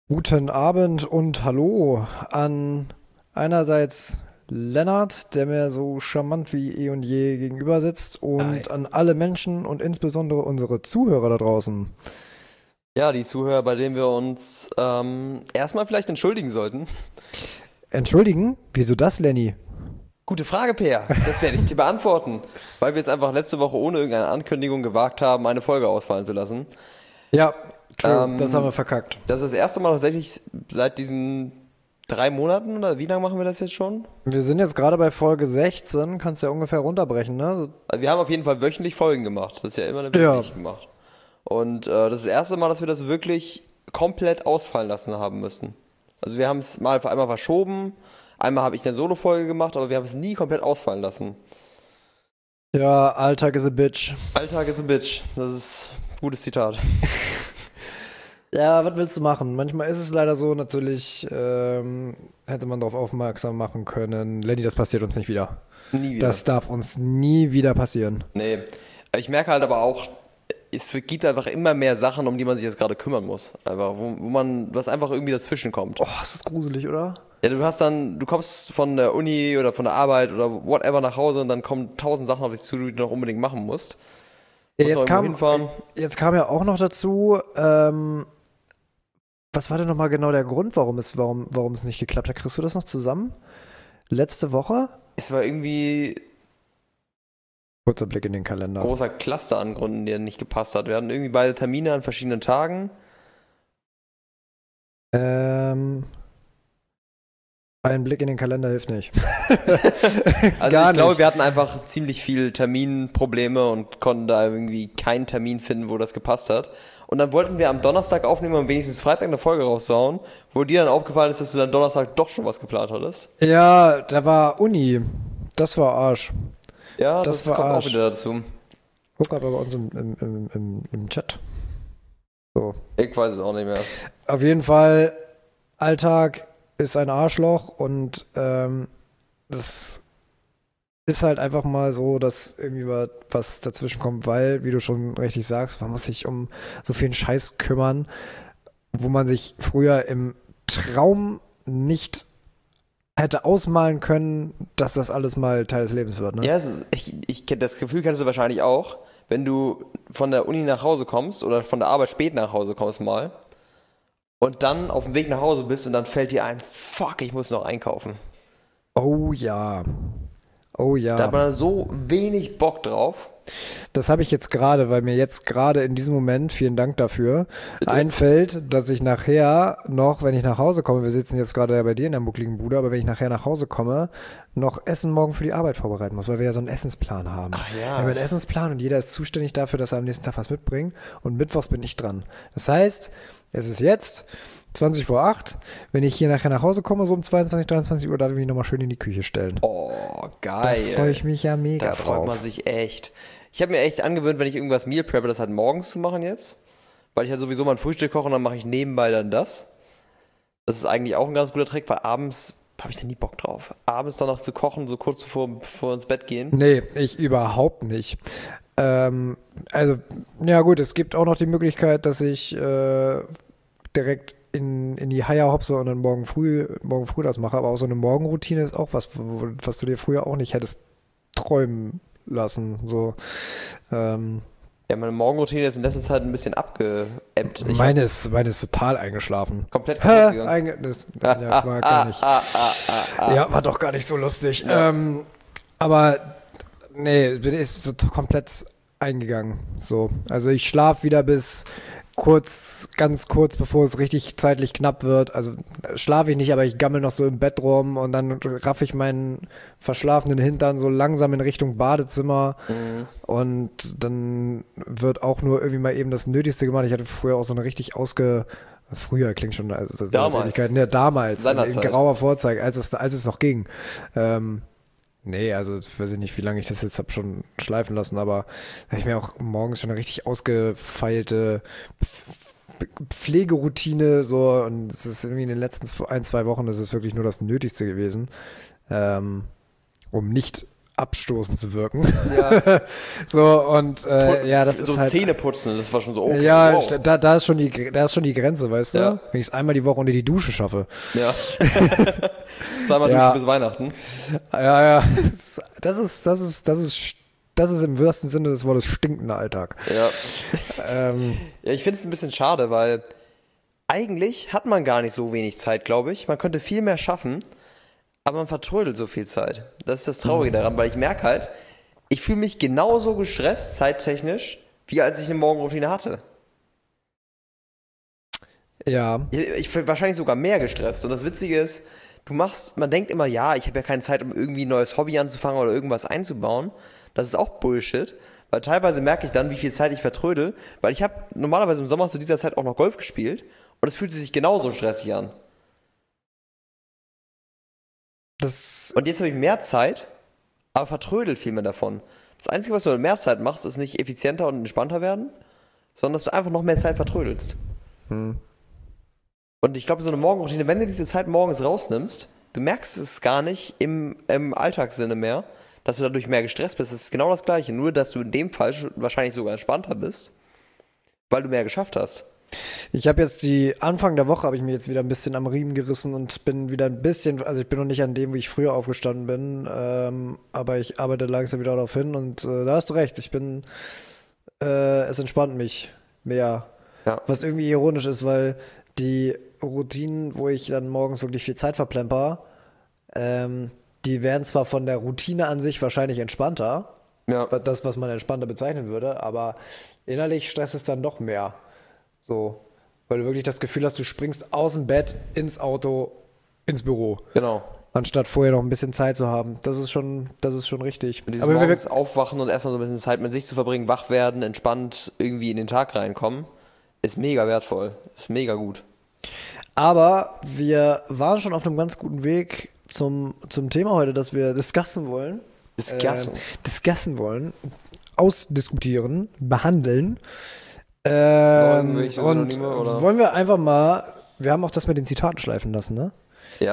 Guten Abend und hallo an einerseits Lennart, der mir so charmant wie eh und je gegenüber sitzt, Hi. und an alle Menschen und insbesondere unsere Zuhörer da draußen. Ja, die Zuhörer, bei denen wir uns erstmal vielleicht entschuldigen sollten. Entschuldigen, wieso das, Lenny? Gute Frage, Peer. Das werde ich dir beantworten. Weil wir es einfach letzte Woche ohne irgendeine Ankündigung gewagt haben, eine Folge ausfallen zu lassen. Ja, true, das haben wir Ähm, verkackt. Das ist das erste Mal tatsächlich seit diesen 3 Monaten, oder wie lange machen wir das jetzt schon? Wir sind jetzt gerade bei Folge 16, kannst ja ungefähr runterbrechen, ne? Also wir haben auf jeden Fall wöchentlich Folgen gemacht. Das ist ja immer eine Ja, wöchentlich gemacht. Und das ist das erste Mal, dass wir das wirklich komplett ausfallen lassen haben müssen. Also wir haben es mal einmal verschoben, einmal habe ich eine Solo-Folge gemacht, aber wir haben es nie komplett ausfallen lassen. ja, Alltag is a bitch. Alltag ist ein Bitch. Das ist ein gutes Zitat. Ja, was willst du machen? Manchmal ist es leider so, natürlich hätte man darauf aufmerksam machen können. Lenny, das passiert uns nicht wieder. Nie wieder. Das darf uns nie wieder passieren. Nee. Ich merke halt aber auch, es gibt einfach immer mehr Sachen, um die man sich jetzt gerade kümmern muss. Einfach, was einfach irgendwie dazwischen kommt. Oh, ist das gruselig, oder? Ja, du kommst von der Uni oder von der Arbeit oder whatever nach Hause und dann kommen 1000 Sachen auf dich zu, die du noch unbedingt machen musst. Ja, Musst noch irgendwo hinfahren. jetzt kam ja auch noch dazu, was war denn nochmal genau der Grund, warum es nicht geklappt hat? Kriegst du das noch zusammen? Letzte Woche? Es war irgendwie Kurzer Blick in den Kalender. großer Cluster an Gründen, der nicht gepasst hat. Wir hatten irgendwie beide Termine an verschiedenen Tagen. Ähm, ein Blick in den Kalender hilft nicht. Also Gar ich glaube, nicht. wir hatten einfach ziemlich viel Terminprobleme und konnten da irgendwie keinen Termin finden, wo das gepasst hat. Und dann wollten wir am Donnerstag aufnehmen und wenigstens Freitag eine Folge raushauen, wo dir dann aufgefallen ist, dass du dann Donnerstag doch schon was geplant hattest. Ja, da war Uni. Das war Arsch. Ja, Das das war kommt auch Arsch. wieder dazu. Guck aber bei uns im Chat. So. Ich weiß es auch nicht mehr. Auf jeden Fall, Alltag ist ein Arschloch und das ist halt einfach mal so, dass irgendwie was dazwischen kommt, weil, wie du schon richtig sagst, man muss sich um so viel Scheiß kümmern, wo man sich früher im Traum nicht hätte ausmalen können, dass das alles mal Teil des Lebens wird, ne? Ja, ich kenn, das Gefühl kennst du wahrscheinlich auch, wenn du von der Uni nach Hause kommst oder von der Arbeit spät nach Hause kommst mal und dann auf dem Weg nach Hause bist und dann fällt dir ein, fuck, ich muss noch einkaufen. Oh ja. Oh Da ja. hat man dann so wenig Bock drauf. Das habe ich jetzt gerade, weil mir jetzt gerade in diesem Moment, vielen Dank dafür, Bitte? einfällt, dass ich nachher noch, wenn ich nach Hause komme, wir sitzen jetzt gerade ja bei dir in der muckligen Bude, aber wenn ich nachher nach Hause komme, noch Essen morgen für die Arbeit vorbereiten muss, weil wir ja so einen Essensplan haben. Ach Wir ja. haben einen Essensplan und jeder ist zuständig dafür, dass er am nächsten Tag was mitbringt, und mittwochs bin ich dran. Das heißt, es ist jetzt 20 vor 8. Wenn ich hier nachher nach Hause komme, so um 22, 23 Uhr, darf ich mich nochmal schön in die Küche stellen. Oh, Da geil. freue ich mich ja mega Da freut man drauf. sich echt. Ich habe mir echt angewöhnt, wenn ich irgendwas Meal preppe, das halt morgens zu machen jetzt. Weil ich halt sowieso mein Frühstück koche und dann mache ich nebenbei dann das. Das ist eigentlich auch ein ganz guter Trick, weil abends habe ich da nie Bock drauf. Abends dann noch zu kochen, so kurz bevor wir ins Bett gehen. Nee, ich überhaupt nicht. Also, ja gut, es gibt auch noch die Möglichkeit, dass ich direkt in die Haie hopse und dann morgen früh das mache. Aber auch so eine Morgenroutine ist auch was du dir früher auch nicht hättest träumen lassen. So, Ja, meine Morgenroutine ist in letzter Zeit ein bisschen abgeebbt. Ich habe meine ist total eingeschlafen. komplett kaputt gegangen. Ja, das war gar nicht. Ja, war doch gar nicht so lustig. Ja. Aber nee, ist so komplett eingegangen. So. Also ich schlafe wieder bis ganz kurz, bevor es richtig zeitlich knapp wird. Also schlafe ich nicht, aber ich gammel noch so im Bett rum und dann raff ich meinen verschlafenen Hintern so langsam in Richtung Badezimmer, Mhm. und dann wird auch nur irgendwie mal eben das Nötigste gemacht. Ich hatte früher auch so eine richtig früher klingt schon, also das Damals. Ewigkeiten. Ja, damals, in Seinerzeit. grauer Vorzeit, als es noch ging. Nee, also ich weiß nicht, wie lange ich das jetzt habe schon schleifen lassen, aber da habe ich mir auch morgens schon eine richtig ausgefeilte Pflegeroutine, so, und es ist irgendwie in den letzten 2 Wochen, das ist wirklich nur das Nötigste gewesen, um nicht abstoßend zu wirken. Ja. So, und ja, das so ist halt. Zähne putzen, das war schon so, okay, Ja, wow. da ist schon die Grenze, weißt du? Ja. Wenn ich es einmal die Woche unter die Dusche schaffe. Ja. Zweimal Ja. duschen bis Weihnachten. Ja. Das ist im wahrsten Sinne des Wortes stinkender Alltag. Ja. Ähm, Ja, ich finde es ein bisschen schade, weil eigentlich hat man gar nicht so wenig Zeit, glaube ich. Man könnte viel mehr schaffen, aber man vertrödelt so viel Zeit. Das ist das Traurige daran, weil ich merke halt, ich fühle mich genauso gestresst, zeittechnisch, wie als ich eine Morgenroutine hatte. ja. Ich bin wahrscheinlich sogar mehr gestresst. Und das Witzige ist, man denkt immer, ja, ich habe ja keine Zeit, um irgendwie ein neues Hobby anzufangen oder irgendwas einzubauen. Das ist auch Bullshit, weil teilweise merke ich dann, wie viel Zeit ich vertrödel, weil ich habe normalerweise im Sommer zu dieser Zeit auch noch Golf gespielt und es fühlt sich genauso stressig an. Und jetzt habe ich mehr Zeit, aber vertrödel viel mehr davon. Das Einzige, was du mit mehr Zeit machst, ist nicht effizienter und entspannter werden, sondern dass du einfach noch mehr Zeit vertrödelst. Und ich glaube, so eine Morgenroutine, wenn du diese Zeit morgens rausnimmst, du merkst es gar nicht im Alltagssinne mehr, dass du dadurch mehr gestresst bist. Das ist genau das Gleiche, nur dass du in dem Fall wahrscheinlich sogar entspannter bist, weil du mehr geschafft hast. Ich habe jetzt Anfang der Woche habe ich mir jetzt wieder ein bisschen am Riemen gerissen und bin wieder ein bisschen, also ich bin noch nicht an dem, wie ich früher aufgestanden bin, aber ich arbeite langsam wieder darauf hin und da hast du recht, es entspannt mich mehr. Ja. Was irgendwie ironisch ist, weil die Routinen, wo ich dann morgens wirklich viel Zeit verplemper, die werden zwar von der Routine an sich wahrscheinlich entspannter, Ja. das, was man entspannter bezeichnen würde, aber innerlich stresst es dann doch mehr. So, weil du wirklich das Gefühl hast, du springst aus dem Bett ins Auto, ins Büro, Genau. anstatt vorher noch ein bisschen Zeit zu haben. Das ist schon richtig. Und dieses Aber morgens aufwachen und erstmal so ein bisschen Zeit mit sich zu verbringen, wach werden, entspannt irgendwie in den Tag reinkommen, ist mega wertvoll. Ist mega gut. Aber wir waren schon auf einem ganz guten Weg zum Thema heute, das wir discussen wollen. Discussen wollen, ausdiskutieren, behandeln. Irgendwelche Und Synonyme, oder? wollen wir einfach mal, wir haben auch das mit den Zitaten schleifen lassen, ne? Ja.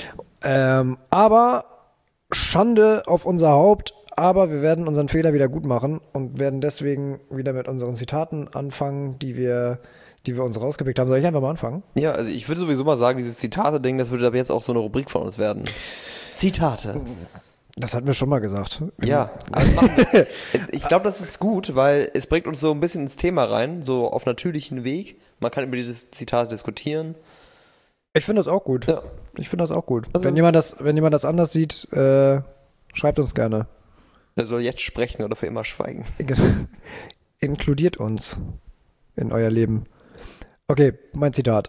Aber Schande auf unser Haupt, aber wir werden unseren Fehler wieder gut machen und werden deswegen wieder mit unseren Zitaten anfangen, die wir uns rausgepickt haben. Soll ich einfach mal anfangen? Ja, also ich würde sowieso mal sagen, dieses Zitate-Ding, das würde ab jetzt auch so eine Rubrik von uns werden. Zitate. Das hatten wir schon mal gesagt. Ja, also ich glaube, das ist gut, weil es bringt uns so ein bisschen ins Thema rein, so auf natürlichen Weg. Man kann über dieses Zitat diskutieren. Ich finde das auch gut. Ja. Ich finde das auch gut. Also- wenn jemand das anders sieht, schreibt uns gerne. Er soll jetzt sprechen oder für immer schweigen. Inkludiert uns in euer Leben. Okay, mein Zitat.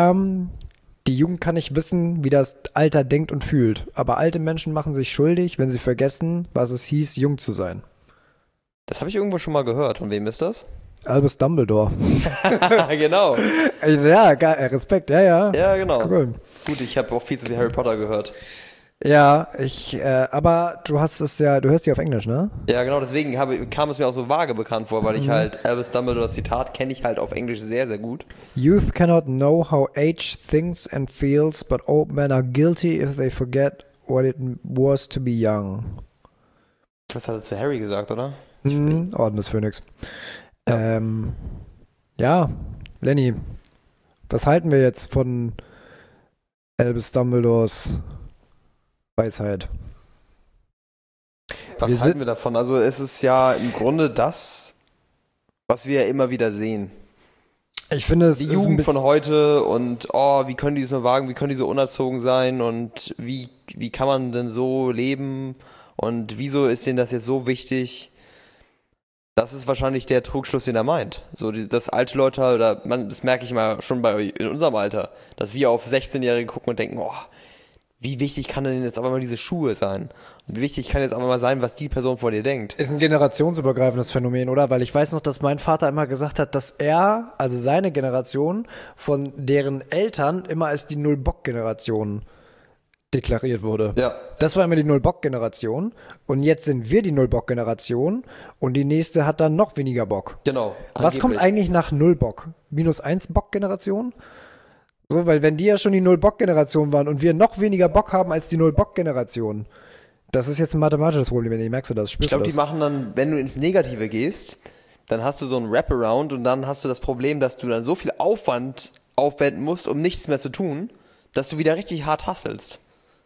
Die Jugend kann nicht wissen, wie das Alter denkt und fühlt, aber alte Menschen machen sich schuldig, wenn sie vergessen, was es hieß, jung zu sein. Das habe ich irgendwo schon mal gehört. Von wem ist das? Albus Dumbledore. Genau. Ja, geil, Respekt, ja. Ja, genau. Cool. Gut, ich habe auch viel zu viel Harry Potter gehört. Ja, aber du hörst die auf Englisch, ne? Ja, genau, deswegen kam es mir auch so vage bekannt vor, weil ich halt Albus Dumbledores Zitat kenne ich halt auf Englisch sehr, sehr gut. Youth cannot know how age thinks and feels, but old men are guilty if they forget what it was to be young. Was hat er zu Harry gesagt, oder? Orden des Phönix. Ja. Ja, Lenny, was halten wir jetzt von Albus Dumbledores Weisheit? Was halten wir davon? Also es ist ja im Grunde das, was wir ja immer wieder sehen. Ich finde, es Die ist ein Jugend bisschen von heute und wie können die es nur wagen, wie können die so unerzogen sein und wie kann man denn so leben und wieso ist denen das jetzt so wichtig? Das ist wahrscheinlich der Trugschluss, den er meint. So, dass alte Leute, das merke ich mal schon in unserem Alter, dass wir auf 16-Jährige gucken und denken, wie wichtig kann denn jetzt aber mal diese Schuhe sein? Und wie wichtig kann jetzt aber mal sein, was die Person vor dir denkt? ist ein generationsübergreifendes Phänomen, oder? Weil ich weiß noch, dass mein Vater immer gesagt hat, dass er, also seine Generation, von deren Eltern immer als die Null-Bock-Generation deklariert wurde. Ja. Das war immer die Null-Bock-Generation und jetzt sind wir die Null-Bock-Generation und die nächste hat dann noch weniger Bock. Genau. Was kommt eigentlich nach Null-Bock? -1-Bock-Generation? So, weil wenn die ja schon die Null-Bock-Generation waren und wir noch weniger Bock haben als die Null-Bock-Generation, Das ist jetzt ein mathematisches Problem, merkst du das? Ich Spürst glaube, du die das? machen dann, wenn du ins Negative gehst, dann hast du so einen Wraparound und dann hast du das Problem, dass du dann so viel Aufwand aufwenden musst, um nichts mehr zu tun, dass du wieder richtig hart hustlest.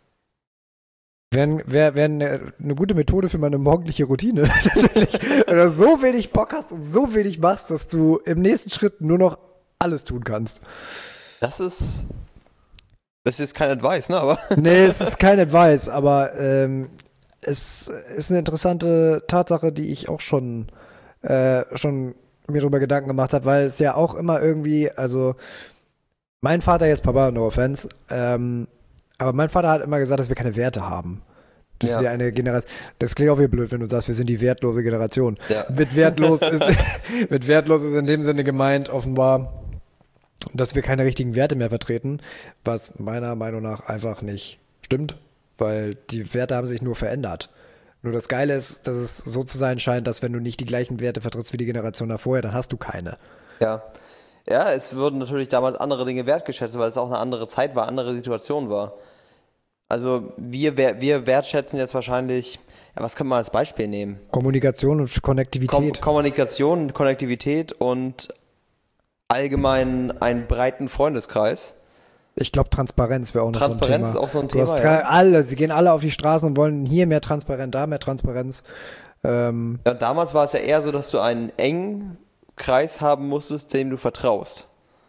Wäre eine gute Methode für meine morgendliche Routine. Tatsächlich. Wenn du so wenig Bock hast und so wenig machst, dass du im nächsten Schritt nur noch alles tun kannst. Das ist kein Advice, ne? Aber Nee, es ist kein Advice, aber es ist eine interessante Tatsache, die ich auch schon mir darüber Gedanken gemacht habe, weil es ja auch immer irgendwie, also mein Vater, jetzt Papa, no offense, aber mein Vater hat immer gesagt, dass wir keine Werte haben. Dass Ja. wir eine Generation, das klingt auch wieder blöd, wenn du sagst, wir sind die wertlose Generation. Ja. Mit wertlos ist in dem Sinne gemeint, offenbar, dass wir keine richtigen Werte mehr vertreten, was meiner Meinung nach einfach nicht stimmt, weil die Werte haben sich nur verändert. Nur das Geile ist, dass es so zu sein scheint, dass wenn du nicht die gleichen Werte vertrittst wie die Generation davor, dann hast du keine. ja. Ja, es wurden natürlich damals andere Dinge wertgeschätzt, weil es auch eine andere Zeit war, andere Situation war. Also wir wertschätzen jetzt wahrscheinlich, ja, was kann man als Beispiel nehmen? Kommunikation und Konnektivität. Kommunikation, Konnektivität und allgemein einen breiten Freundeskreis. Ich glaube, Transparenz wäre auch noch Transparenz so ein Thema. ist auch so ein Du hast Thema, sie gehen alle auf die Straßen und wollen hier mehr Transparenz, da mehr Transparenz. Ja, damals war es ja eher so, dass du einen engen Kreis haben musstest, dem du vertraust.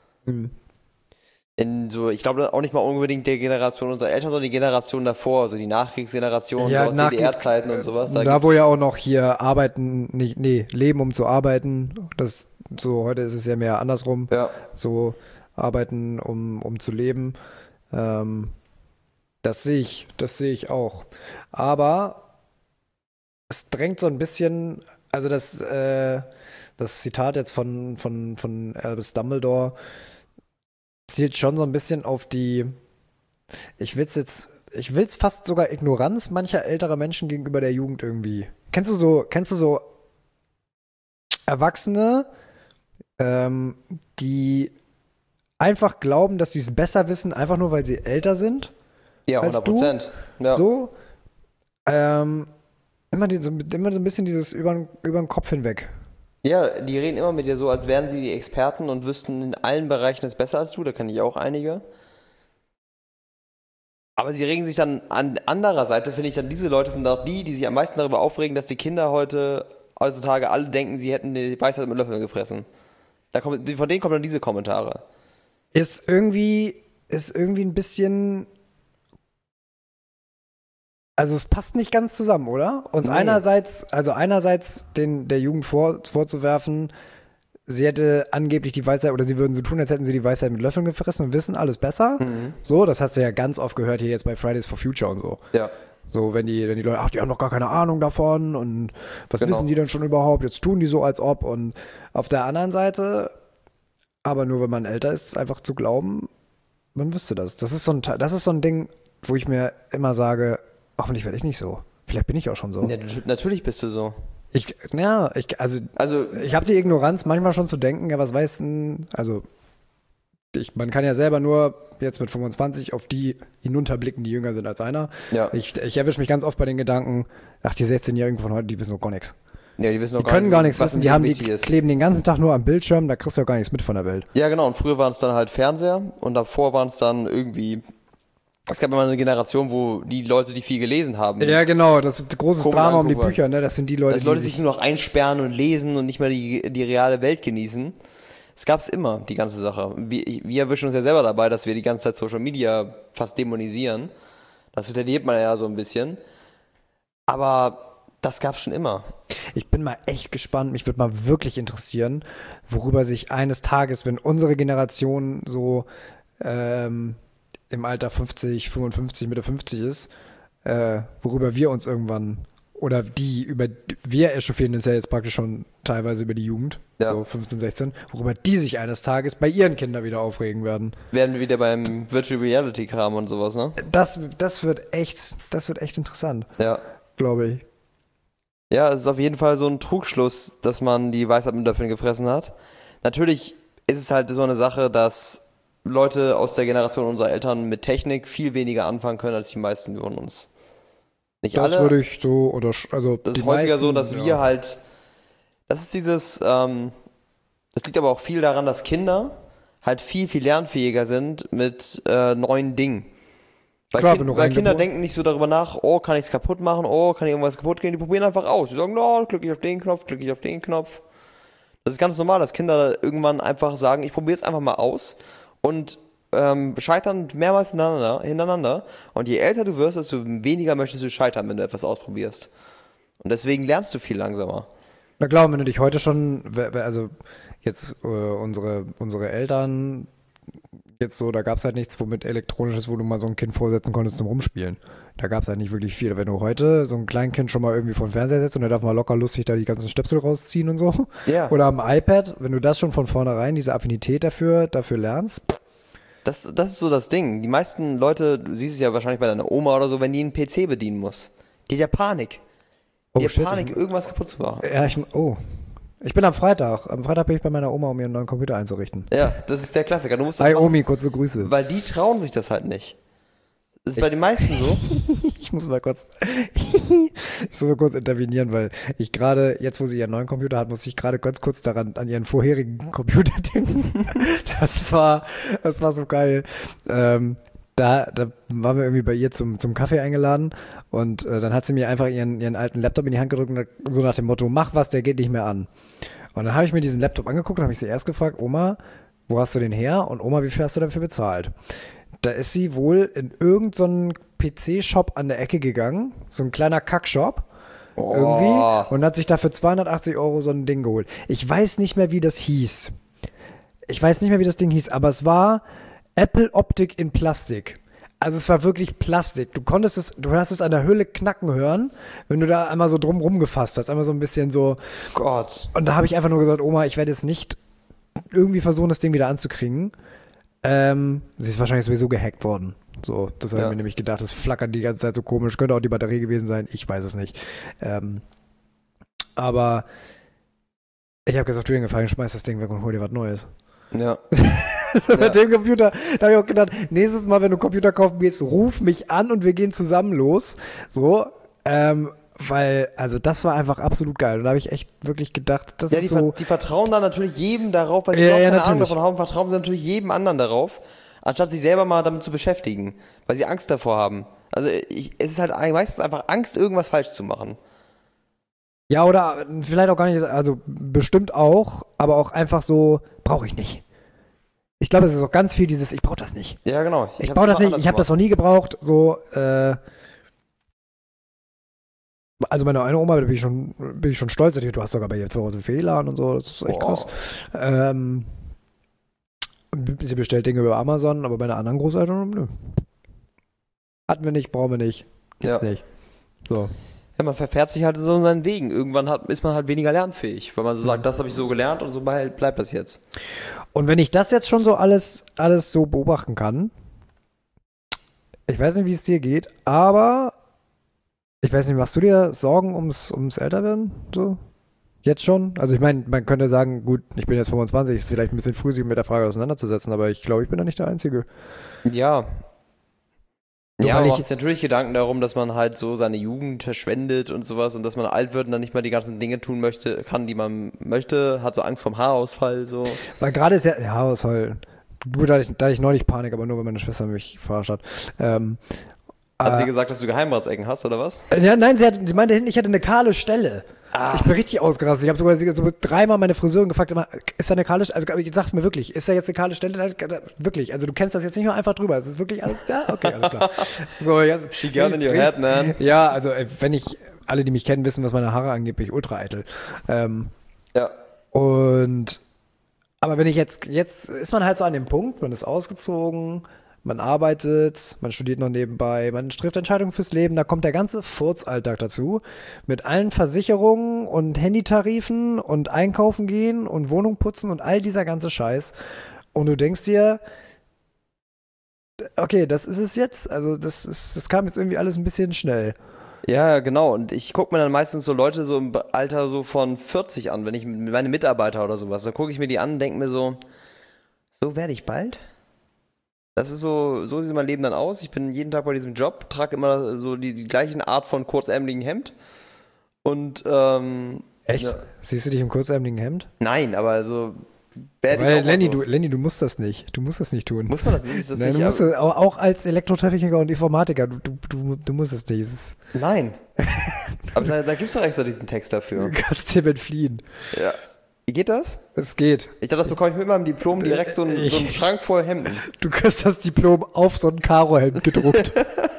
Ich glaube auch nicht mal unbedingt der Generation unserer Eltern, sondern die Generation davor, also die Nachkriegsgeneration, so aus DDR-Zeiten und sowas. Da wo ja auch noch hier arbeiten, leben um zu arbeiten. Heute ist es ja mehr andersrum. Ja. So arbeiten um zu leben. Das sehe ich auch. Aber es drängt so ein bisschen, also das Zitat jetzt von Albus Dumbledore zielt schon so ein bisschen auf die, ich will's fast sogar Ignoranz mancher älterer Menschen gegenüber der Jugend irgendwie. Kennst du so Erwachsene, die einfach glauben, dass sie es besser wissen, einfach nur weil sie älter sind? Ja, als 100%. Ja. So, immer so ein bisschen dieses über den Kopf hinweg. Ja, die reden immer mit dir so, als wären sie die Experten und wüssten in allen Bereichen es besser als du. Da kenne ich auch einige. Aber sie regen sich dann an anderer Seite, finde ich, dann diese Leute sind auch die sich am meisten darüber aufregen, dass die Kinder heutzutage alle denken, sie hätten die Weisheit mit Löffeln gefressen. Von denen kommen dann diese Kommentare. Ist irgendwie ein bisschen. Also es passt nicht ganz zusammen, oder? Uns Nee. einerseits der Jugend vorzuwerfen, sie hätte angeblich die Weisheit, oder sie würden so tun, als hätten sie die Weisheit mit Löffeln gefressen und wissen alles besser. So, das hast du ja ganz oft gehört hier jetzt bei Fridays for Future und so. Ja. So, wenn die Leute, ach, die haben doch gar keine Ahnung davon und was Genau. wissen die denn schon überhaupt? Jetzt tun die so, als ob. Und auf der anderen Seite, aber nur wenn man älter ist, einfach zu glauben, man wüsste das. Das ist so ein Ding, wo ich mir immer sage, hoffentlich werde ich nicht so. Vielleicht bin ich auch schon so. Ja, natürlich bist du so. Ich habe die Ignoranz manchmal schon zu denken, ja, was weiß denn, also man kann ja selber nur jetzt mit 25 auf die hinunterblicken, die jünger sind als einer. Ja. Ich erwische mich ganz oft bei den Gedanken, ach, die 16-Jährigen von heute, die wissen doch gar nichts. Ja, die wissen Die können gar nichts was wissen, im die Leben wichtig ist. kleben den ganzen Tag nur am Bildschirm, da kriegst du ja gar nichts mit von der Welt. Ja, genau. Und früher waren es dann halt Fernseher und davor waren es dann irgendwie. Es gab immer eine Generation, wo die Leute, die viel gelesen haben, Ja, genau, das ist ein großes Komisch Drama um die angucken. Bücher, ne? Das sind die Leute, dass Leute sich nur noch einsperren und lesen und nicht mehr die reale Welt genießen. Es gab's immer, die ganze Sache. Wir erwischen uns ja selber dabei, dass wir die ganze Zeit Social Media fast dämonisieren. Das erlebt man ja so ein bisschen. Aber das gab's schon immer. Ich bin mal echt gespannt, mich würde mal wirklich interessieren, worüber sich eines Tages, wenn unsere Generation so im Alter 50, 55, Mitte 50 ist, worüber wir uns irgendwann, oder wir echauffieren uns ja jetzt praktisch schon teilweise über die Jugend, Ja. so 15, 16, worüber die sich eines Tages bei ihren Kindern wieder aufregen werden. Werden wir wieder beim Virtual Reality Kram und sowas, ne? Das wird echt interessant, Ja. glaube ich. Ja, es ist auf jeden Fall so ein Trugschluss, dass man die Weisheit mit Löffeln gefressen hat. Natürlich ist es halt so eine Sache, dass Leute aus der Generation unserer Eltern mit Technik viel weniger anfangen können als die meisten von uns. Nicht Das alle. würde ich so, oder also Das die ist häufiger so, meisten, dass ja. wir halt, das ist das liegt aber auch viel daran, dass Kinder halt viel, viel lernfähiger sind mit neuen Dingen. Klar, wenn du Weil Kinder reingeboren. denken nicht so darüber nach, oh, kann ich es kaputt machen, oh, kann irgendwas kaputt gehen, die probieren einfach aus. Die sagen, no, klicke ich auf den Knopf, klicke ich auf den Knopf. Das ist ganz normal, dass Kinder irgendwann einfach sagen, ich probiere es einfach mal aus und scheitern mehrmals hintereinander. Und je älter du wirst, desto weniger möchtest du scheitern, wenn du etwas ausprobierst. Und deswegen lernst du viel langsamer. Na klar, wenn du dich heute schon, also jetzt unsere Eltern, jetzt so, da gab es halt nichts, womit elektronisches, wo du mal so ein Kind vorsetzen konntest zum Rumspielen. Da gab es halt nicht wirklich viel. Wenn du heute so ein Kleinkind schon mal irgendwie vor den Fernseher setzt und der darf mal locker lustig da die ganzen Stöpsel rausziehen und so. Ja. Oder am iPad, wenn du das schon von vornherein, diese Affinität dafür lernst. Das ist so das Ding. Die meisten Leute, du siehst es ja wahrscheinlich bei deiner Oma oder so, wenn die einen PC bedienen muss. Die hat ja Panik. Die hat shit, Panik, irgendwas kaputt zu machen. Ja, ich bin am Freitag. Am Freitag bin ich bei meiner Oma, um ihren neuen Computer einzurichten. Ja, das ist der Klassiker. Du musst das Hi machen, Omi, kurze Grüße. weil die trauen sich das halt nicht. Das ist bei den meisten so. Ich muss mal kurz, ich muss mal kurz intervenieren, weil ich gerade, jetzt wo sie ihren neuen Computer hat, muss ich gerade ganz kurz daran, an ihren vorherigen Computer denken. Das war so geil. Da waren wir irgendwie bei ihr zum Kaffee eingeladen und dann hat sie mir einfach ihren alten Laptop in die Hand gedrückt und so nach dem Motto, mach was, der geht nicht mehr an. Und dann habe ich mir diesen Laptop angeguckt und habe ich sie erst gefragt, Oma, wo hast du den her? Und Oma, wie viel hast du dafür bezahlt? Da ist sie wohl in irgendeinen PC-Shop an der Ecke gegangen, so ein kleiner Kackshop irgendwie, und hat sich dafür 280 Euro so ein Ding geholt. Ich weiß nicht mehr, wie das hieß. Ding hieß, aber es war Apple Optik in Plastik. Also es war wirklich Plastik. Du hast es an der Hülle knacken hören, wenn du da einmal so drum gefasst hast, einmal so ein bisschen so. Gott. Und da habe ich einfach nur gesagt, Oma, ich werde jetzt nicht irgendwie versuchen, das Ding wieder anzukriegen. Sie ist wahrscheinlich sowieso gehackt worden. So, das habe ich mir nämlich gedacht, das flackert die ganze Zeit so komisch. Könnte auch die Batterie gewesen sein, ich weiß es nicht. Aber ich habe gesagt, du den Gefallen, schmeiß das Ding weg und hol dir was Neues. Ja. Mit dem Computer, da habe ich auch gedacht, nächstes Mal, wenn du einen Computer kaufen gehst, ruf mich an und wir gehen zusammen los. So, weil, also das war einfach absolut geil. Und da habe ich echt wirklich gedacht, das ist so. Die vertrauen dann natürlich jedem darauf, weil sie Ja, überhaupt keine natürlich. Ahnung davon haben, vertrauen sie natürlich jedem anderen darauf, anstatt sich selber mal damit zu beschäftigen, weil sie Angst davor haben. Also es ist halt meistens einfach Angst, irgendwas falsch zu machen. Ja, oder vielleicht auch gar nicht, also bestimmt auch, aber auch einfach so, brauche ich nicht. Ich glaube, es ist auch ganz viel dieses, ich brauche das nicht. Ja, genau. Ich brauche das nicht, ich habe das noch nie gebraucht, so, also meine eine Oma, da bin ich schon stolz, du hast sogar bei ihr zu Hause WLAN und so, das ist echt krass. Sie bestellt Dinge über Amazon, aber bei einer anderen Großeltern, nö. Hatten wir nicht, brauchen wir nicht, gibt's nicht. So. Ja, man verfährt sich halt so in seinen Wegen. Irgendwann ist man halt weniger lernfähig, weil man so sagt, das habe ich so gelernt und so bleibt das jetzt. Und wenn ich das jetzt schon so alles so beobachten kann, ich weiß nicht, wie es dir geht, aber ich weiß nicht, machst du dir Sorgen ums Älterwerden? So? Jetzt schon? Also ich meine, man könnte sagen, gut, ich bin jetzt 25, ist vielleicht ein bisschen früh, sich mit der Frage auseinanderzusetzen, aber ich glaube, ich bin da nicht der Einzige. Ja. So, Ja, weil man ich- macht sich natürlich Gedanken darum, dass man halt so seine Jugend verschwendet und sowas und dass man alt wird und dann nicht mehr die ganzen Dinge tun kann, die man möchte, hat so Angst vorm Haarausfall, so. Weil gerade ist ja Haarausfall. Gut, da hatte ich neulich Panik, aber nur, weil meine Schwester mich verarscht hat. Hat sie gesagt, dass du Geheimratsecken hast, oder was? Ja, nein, sie meinte hinten, ich hatte eine kahle Stelle. Ich bin richtig ausgerastet. Ich habe sogar so dreimal meine Friseurin gefragt, immer, ist da eine kahle Stelle? Also sag's mir wirklich, ist da jetzt eine kahle Stelle? Wirklich, also du kennst das jetzt nicht nur einfach drüber. Es ist wirklich alles da? Okay, alles klar. So, ja, She got in your head, man. Ja, also alle, die mich kennen, wissen, was meine Haare angeht, bin ich ultra eitel. Ja. Aber wenn ich jetzt ist man halt so an dem Punkt, man ist ausgezogen, man arbeitet, man studiert noch nebenbei, man trifft Entscheidungen fürs Leben, da kommt der ganze Furzalltag dazu, mit allen Versicherungen und Handytarifen und einkaufen gehen und Wohnung putzen und all dieser ganze Scheiß. Und du denkst dir, okay, das ist es jetzt, also das kam jetzt irgendwie alles ein bisschen schnell. Ja, genau. Und ich gucke mir dann meistens so Leute so im Alter so von 40 an, wenn ich meine Mitarbeiter oder sowas, dann gucke ich mir die an und denke mir so werde ich bald? Das ist so sieht mein Leben dann aus. Ich bin jeden Tag bei diesem Job, trage immer so die gleichen Art von kurzärmeligen Hemd. Und, Echt? ja. Siehst du dich im kurzärmeligen Hemd? Nein, aber so werde ich Weil, auch mal so. Lenny, du musst das nicht. Du musst das nicht tun. Muss man das nicht? Ist das Nein, nicht? du musst das, auch als Elektrotechniker und Informatiker, du musst es nicht. Nein. Aber da gibt es doch extra diesen Text dafür. Du kannst dem entfliehen. Ja. Wie geht das? Es geht. Ich dachte, das bekomme ich mit meinem Diplom direkt so einen Schrank voll Hemden. Du kriegst das Diplom auf so ein Karohemd gedruckt.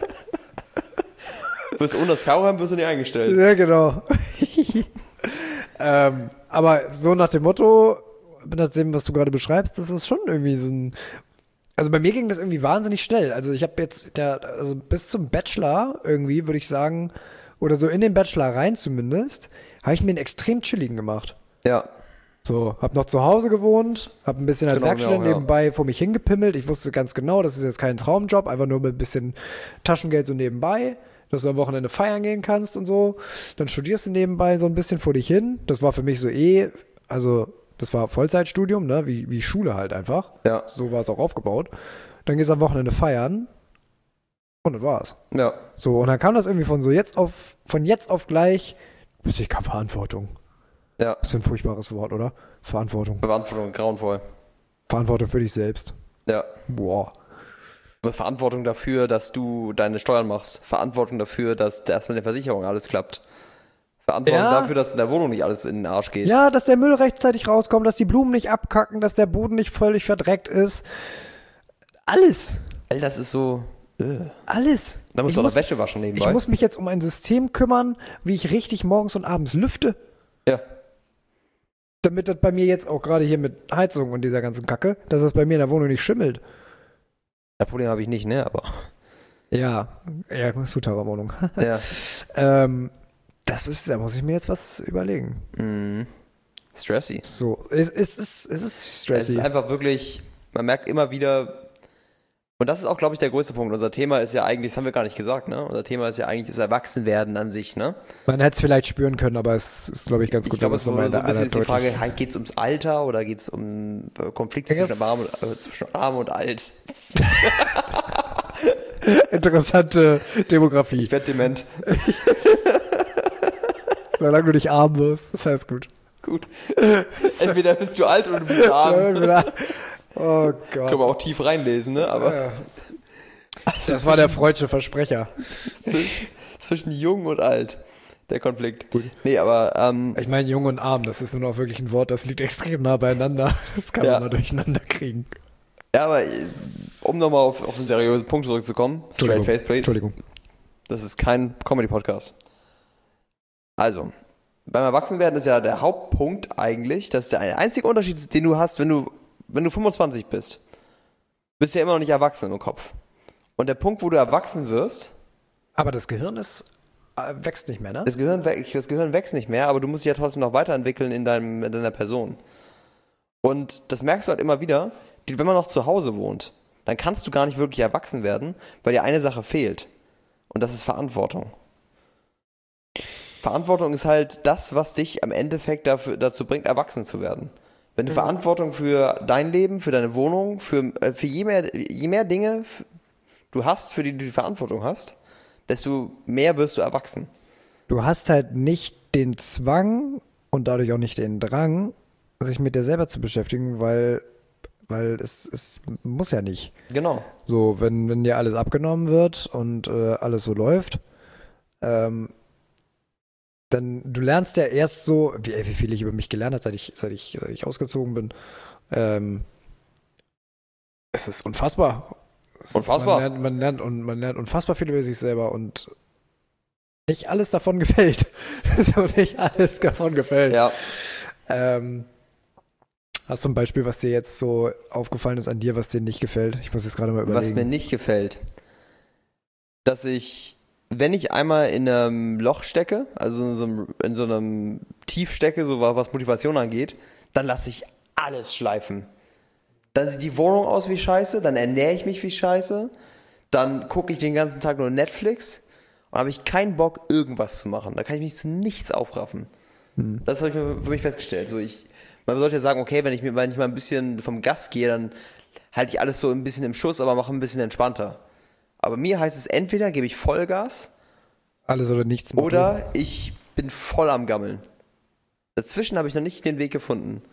Ohne das Karohemd wirst du nicht eingestellt. Ja, genau. Aber so nach dem Motto, nach dem, was du gerade beschreibst, das ist schon irgendwie so ein. Also bei mir ging das irgendwie wahnsinnig schnell. Also ich habe jetzt, also bis zum Bachelor irgendwie, würde ich sagen, oder so in den Bachelor rein zumindest, habe ich mir einen extrem chilligen gemacht. Ja. So, hab noch zu Hause gewohnt, hab ein bisschen als Genau, Werkstudent ja. nebenbei vor mich hingepimmelt. Ich wusste ganz genau, das ist jetzt kein Traumjob, einfach nur mit ein bisschen Taschengeld so nebenbei, dass du am Wochenende feiern gehen kannst und so. Dann studierst du nebenbei so ein bisschen vor dich hin. Das war für mich so also das war Vollzeitstudium, ne, wie Schule halt einfach. Ja. So war es auch aufgebaut. Dann gehst du am Wochenende feiern und das war's. Ja. So, und dann kam das irgendwie von jetzt auf gleich, ich keine Verantwortung. Ja. Das ist ein furchtbares Wort, oder? Verantwortung. Verantwortung, grauenvoll. Verantwortung für dich selbst. Ja. Boah. Verantwortung dafür, dass du deine Steuern machst. Verantwortung dafür, dass das mit der Versicherung alles klappt. Verantwortung Ja. dafür, dass in der Wohnung nicht alles in den Arsch geht. Ja, dass der Müll rechtzeitig rauskommt, dass die Blumen nicht abkacken, dass der Boden nicht völlig verdreckt ist. Alles. All das ist so. Alles. Da musst Ich du auch muss- noch Wäsche waschen nebenbei. Ich muss mich jetzt um ein System kümmern, wie ich richtig morgens und abends lüfte, ja. damit das bei mir jetzt auch gerade hier mit Heizung und dieser ganzen Kacke, dass das bei mir in der Wohnung nicht schimmelt. Das Problem habe ich nicht, ne? Aber. Ja, Sutara-Wohnung. Ja. Da muss ich mir jetzt was überlegen. Mhm. Stressy. So, es ist Es stressy. ist einfach wirklich, man merkt immer wieder, und das ist auch, glaube ich, der größte Punkt. Unser Thema ist ja eigentlich, das haben wir gar nicht gesagt, ne? Unser Thema ist ja eigentlich das Erwachsenwerden an sich, ne? Man hätte es vielleicht spüren können, aber es ist, glaube ich, ganz gut. Ich glaube, wenn es man ist so ein bisschen einer die Frage, deutlich- geht es ums Alter oder geht es um Konflikte Ja, zwischen arm und alt? Interessante Demografie. Ich werde dement. Solange du nicht arm wirst, das heißt gut. Gut. Entweder bist du alt oder du bist arm. Oh Können wir Gott. auch tief reinlesen, ne? Aber Das war der freudsche Versprecher. zwischen jung und alt, der Konflikt. Nee, aber Ich meine, jung und arm, das ist nur noch wirklich ein Wort, das liegt extrem nah beieinander. Das kann Ja. man mal durcheinander kriegen. ja, aber um nochmal auf einen seriösen Punkt zurückzukommen, Straight Face Play, Entschuldigung. das ist kein Comedy-Podcast. Also, beim Erwachsenwerden ist ja der Hauptpunkt eigentlich, dass der einzige Unterschied ist, den du hast, wenn du 25 bist. Bist du ja immer noch nicht erwachsen im Kopf. Und der Punkt, wo du erwachsen wirst, Aber das Gehirn wächst nicht mehr, ne? das Gehirn wächst nicht mehr, aber du musst dich ja trotzdem noch weiterentwickeln in deiner Person. Und das merkst du halt immer wieder, wenn man noch zu Hause wohnt, dann kannst du gar nicht wirklich erwachsen werden, weil dir eine Sache fehlt. Und das ist Verantwortung. Verantwortung ist halt das, was dich am Endeffekt dazu bringt, erwachsen zu werden. Wenn du Verantwortung für dein Leben, für deine Wohnung, für je mehr Dinge du hast, für die du die Verantwortung hast, desto mehr wirst du erwachsen. Du hast halt nicht den Zwang und dadurch auch nicht den Drang, sich mit dir selber zu beschäftigen, weil es muss ja nicht. Genau. So, wenn dir alles abgenommen wird und alles so läuft, dann du lernst ja erst so, wie viel ich über mich gelernt habe, seit ich ausgezogen bin. Es ist unfassbar. Unfassbar. Man lernt unfassbar viel über sich selber und nicht alles davon gefällt. So, nicht alles davon gefällt. Ja. Hast du ein Beispiel, was dir jetzt so aufgefallen ist an dir, was dir nicht gefällt? Ich muss jetzt gerade mal überlegen. Was mir nicht gefällt, dass ich, wenn ich einmal in einem Loch stecke, also in so einem Tief stecke, so was Motivation angeht, dann lasse ich alles schleifen. Dann sieht die Wohnung aus wie Scheiße, dann ernähre ich mich wie Scheiße, dann gucke ich den ganzen Tag nur Netflix und habe ich keinen Bock, irgendwas zu machen. Da kann ich mich zu nichts aufraffen. Das habe ich für mich festgestellt. So, man sollte ja sagen, okay, wenn ich mal ein bisschen vom Gas gehe, dann halte ich alles so ein bisschen im Schuss, aber mache ein bisschen entspannter. Aber mir heißt es, entweder gebe ich Vollgas Alles oder nichts. oder ich bin voll am Gammeln. Dazwischen habe ich noch nicht den Weg gefunden.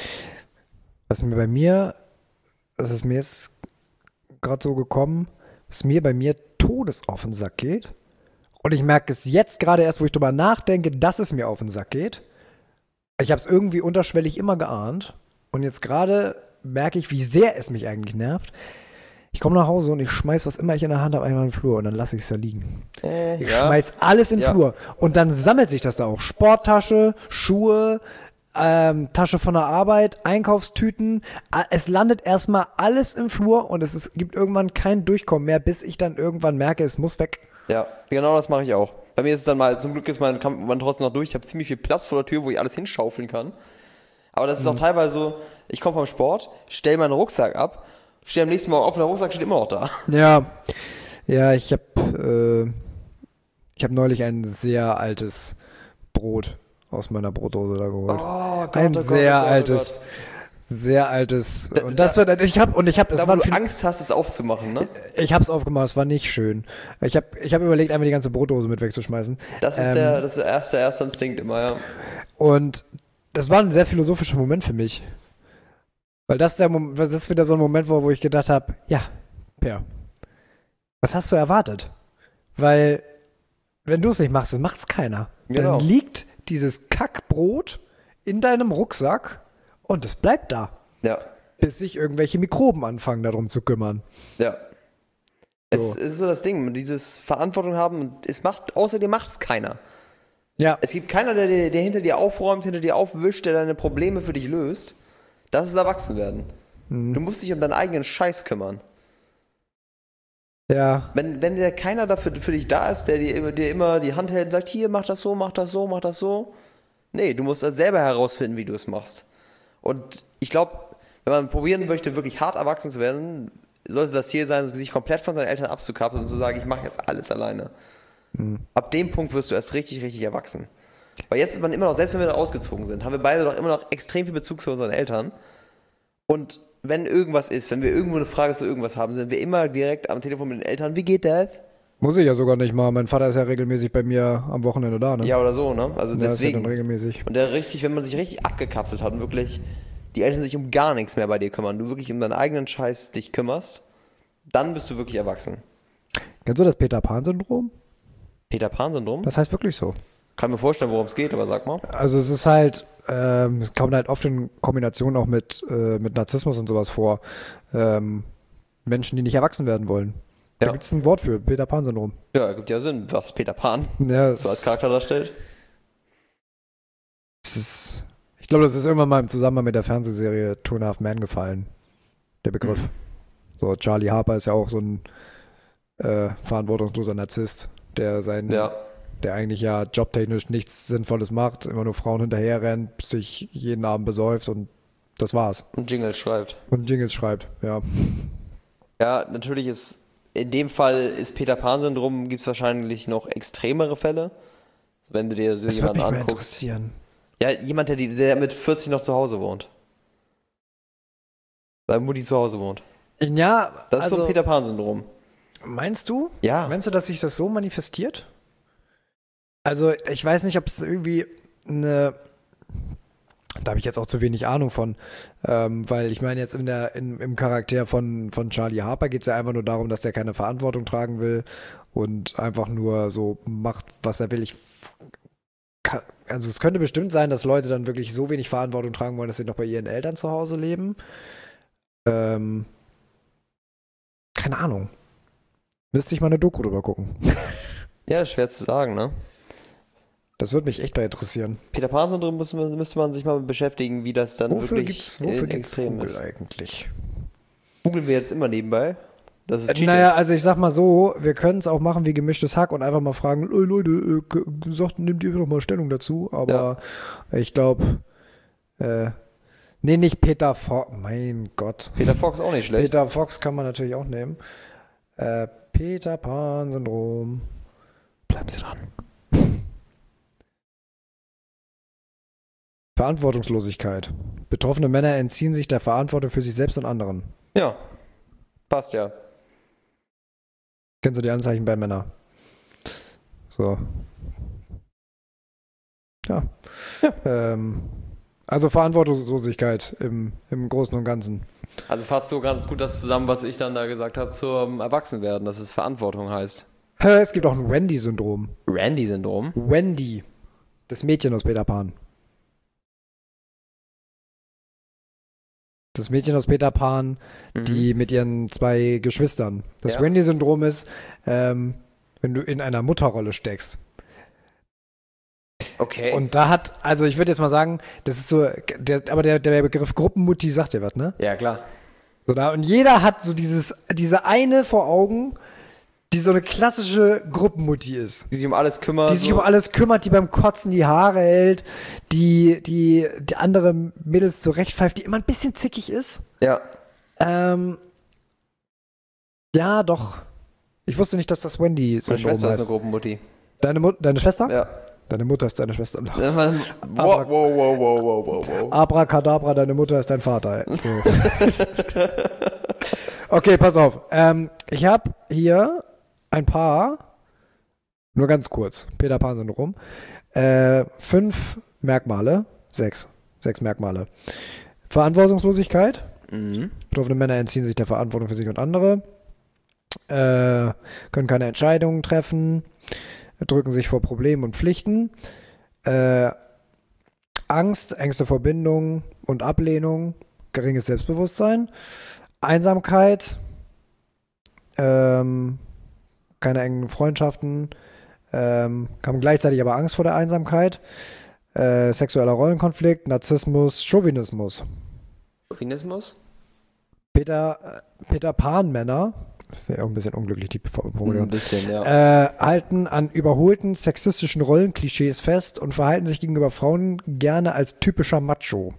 Was mir bei mir, das ist mir jetzt gerade so gekommen, was mir bei mir todes auf den Sack geht. Und ich merke es jetzt gerade erst, wo ich drüber nachdenke, dass es mir auf den Sack geht. Ich habe es irgendwie unterschwellig immer geahnt. Und jetzt gerade merke ich, wie sehr es mich eigentlich nervt. Ich komme nach Hause und ich schmeiß, was immer ich in der Hand habe, einmal in den Flur und dann lasse ich es da liegen. Ich schmeiß alles in den Flur. Und dann sammelt sich das da auch. Sporttasche, Schuhe, Tasche von der Arbeit, Einkaufstüten. Es landet erstmal alles im Flur und gibt irgendwann kein Durchkommen mehr, bis ich dann irgendwann merke, es muss weg. Ja, genau das mache ich auch. Bei mir ist es dann mal, zum Glück kommt man trotzdem noch durch. Ich habe ziemlich viel Platz vor der Tür, wo ich alles hinschaufeln kann. Aber das ist auch teilweise so, ich komme vom Sport, stelle meinen Rucksack ab, stehe am nächsten Morgen auf und der Rucksack steht immer noch da. Ja, ich habe neulich ein sehr altes Brot aus meiner Brotdose da geholt. Oh Gott, Ein oh Gott, sehr oh Gott, altes. oh Sehr altes. Da- Und das wird, es Da, war wo du viel, Angst hast, es aufzumachen, ne? ich hab's aufgemacht, es war nicht schön. Ich hab überlegt, einmal die ganze Brotdose mit wegzuschmeißen. Das ist der erste Instinkt immer, ja. Und das war ein sehr philosophischer Moment für mich. Weil das ist wieder so ein Moment, wo ich gedacht habe, ja, Per, was hast du erwartet? Weil, wenn du es nicht machst, macht's keiner. Genau. Dann liegt dieses Kackbrot in deinem Rucksack und es bleibt da, Ja, bis sich irgendwelche Mikroben anfangen, darum zu kümmern. ja. So. Es ist so das Ding, dieses Verantwortung haben und außerdem macht es keiner. Ja, Es gibt keiner, der hinter dir aufräumt, hinter dir aufwischt, der deine Probleme für dich löst. Das ist Erwachsenwerden. Du musst dich um deinen eigenen Scheiß kümmern. ja, Wenn dir keiner dafür für dich da ist, der dir immer die Hand hält und sagt, hier, mach das so, mach das so, mach das so. Nee, du musst das selber herausfinden, wie du es machst. Und ich glaube, wenn man probieren möchte, wirklich hart erwachsen zu werden, sollte das Ziel sein, sich komplett von seinen Eltern abzukapseln und zu sagen, ich mache jetzt alles alleine. Ab dem Punkt wirst du erst richtig, richtig erwachsen. Weil jetzt ist man immer noch, selbst wenn wir da ausgezogen sind, haben wir beide doch immer noch extrem viel Bezug zu unseren Eltern. Und wenn irgendwas ist, wenn wir irgendwo eine Frage zu irgendwas haben, sind wir immer direkt am Telefon mit den Eltern, wie geht das? muss ich ja sogar nicht mal. Mein Vater ist ja regelmäßig bei mir am Wochenende da, ne? Ja, oder so, ne? Also Der ist ja deswegen. dann regelmäßig. Und wenn man sich richtig abgekapselt hat und wirklich die Eltern sich um gar nichts mehr bei dir kümmern, du wirklich um deinen eigenen Scheiß dich kümmerst, dann bist du wirklich erwachsen. Kennst du das Peter Pan-Syndrom? Peter Pan-Syndrom? Das heißt wirklich so. Kann mir vorstellen, worum es geht, aber sag mal. Also es ist halt, es kommt halt oft in Kombination auch mit Narzissmus und sowas vor. Menschen, die nicht erwachsen werden wollen. Da Ja. gibt es ein Wort für, Peter Pan-Syndrom. Ja, ergibt ja Sinn, was Peter Pan Ja, so als Charakter darstellt. ich glaube, das ist irgendwann mal im Zusammenhang mit der Fernsehserie Two and a Half Men gefallen. Der Begriff. So, Charlie Harper ist ja auch so ein verantwortungsloser Narzisst, der Ja. der eigentlich ja jobtechnisch nichts Sinnvolles macht, immer nur Frauen hinterher rennt, sich jeden Abend besäuft und das war's. Und Jingle schreibt. Und Jingles schreibt, ja. Ja, natürlich in dem Fall ist Peter Pan-Syndrom, gibt es wahrscheinlich noch extremere Fälle. Wenn du dir so Das würde jemanden mich mal anguckst. interessieren. Ja, jemand, der mit 40 noch zu Hause wohnt. Seine Mutti zu Hause wohnt. Ja, Das ist so also, ein Peter Pan-Syndrom. meinst du? Ja. Meinst du, dass sich das so manifestiert? Also, ich weiß nicht, ob es irgendwie da habe ich jetzt auch zu wenig Ahnung von, weil ich meine jetzt im Charakter von Charlie Harper geht es ja einfach nur darum, dass der keine Verantwortung tragen will und einfach nur so macht, was er will. Also es könnte bestimmt sein, dass Leute dann wirklich so wenig Verantwortung tragen wollen, dass sie noch bei ihren Eltern zu Hause leben. Keine Ahnung. Müsste ich mal eine Doku drüber gucken. Ja, ist schwer zu sagen, ne? Das würde mich echt mal interessieren. Peter Pan-Syndrom müsste man sich mal beschäftigen, wie das dann Wofür wirklich gibt's extrem Google ist. eigentlich? Googeln wir jetzt immer nebenbei. Das ist Cheating. Naja, also ich sag mal so, wir können es auch machen wie gemischtes Hack und einfach mal fragen, ey Leute, nehmt ihr doch mal Stellung dazu, aber ich glaube, nee, nicht Peter Fox, mein Gott. Peter Fox auch nicht schlecht. Peter Fox kann man natürlich auch nehmen. Peter Pan-Syndrom. Bleiben Sie dran. Verantwortungslosigkeit. Betroffene Männer entziehen sich der Verantwortung für sich selbst und anderen. Ja, passt ja. Kennst du die Anzeichen bei Männern? So. Ja. Also Verantwortungslosigkeit im Großen und Ganzen. Also fasst so ganz gut das zusammen, was ich dann da gesagt habe zum Erwachsenwerden, dass es Verantwortung heißt. Es gibt auch ein Wendy-Syndrom. Randy-Syndrom? Wendy. Das Mädchen aus Peter Pan. Das Mädchen aus Peter Pan, die mit ihren 2 Geschwistern. Das Ja. Wendy-Syndrom ist, wenn du in einer Mutterrolle steckst. Okay. Und da also ich würde jetzt mal sagen, das ist so, aber der Begriff Gruppenmutti sagt dir was, ne? Ja, klar. So und jeder hat so diese eine vor Augen, die so eine klassische Gruppenmutti ist. Die sich um alles kümmert. Die sich um alles kümmert, die beim Kotzen die Haare hält, die andere Mädels zurechtpfeift, die immer ein bisschen zickig ist. Ja. Ja, doch. Ich wusste nicht, dass das Meine Wendy-Syndrom Schwester ist heißt. eine Gruppenmutti. Deine Schwester? Ja. Deine Mutter ist deine Schwester. Wow. Abracadabra, deine Mutter ist dein Vater. So. Okay, pass auf. Ich habe hier ein paar, nur ganz kurz, Peter Pan-Syndrom, 5 Merkmale, 6 Merkmale. Verantwortungslosigkeit. Betroffene Männer entziehen sich der Verantwortung für sich und andere, können keine Entscheidungen treffen, drücken sich vor Problemen und Pflichten, Angst, Ängste vor Bindung und Ablehnung, geringes Selbstbewusstsein, Einsamkeit, keine engen Freundschaften, haben gleichzeitig aber Angst vor der Einsamkeit, sexueller Rollenkonflikt, Narzissmus, Chauvinismus. Chauvinismus? Peter Pan-Männer, wäre auch ein bisschen unglücklich, die Formulierung, Ein bisschen, ja. halten an überholten sexistischen Rollenklischees fest und verhalten sich gegenüber Frauen gerne als typischer Macho.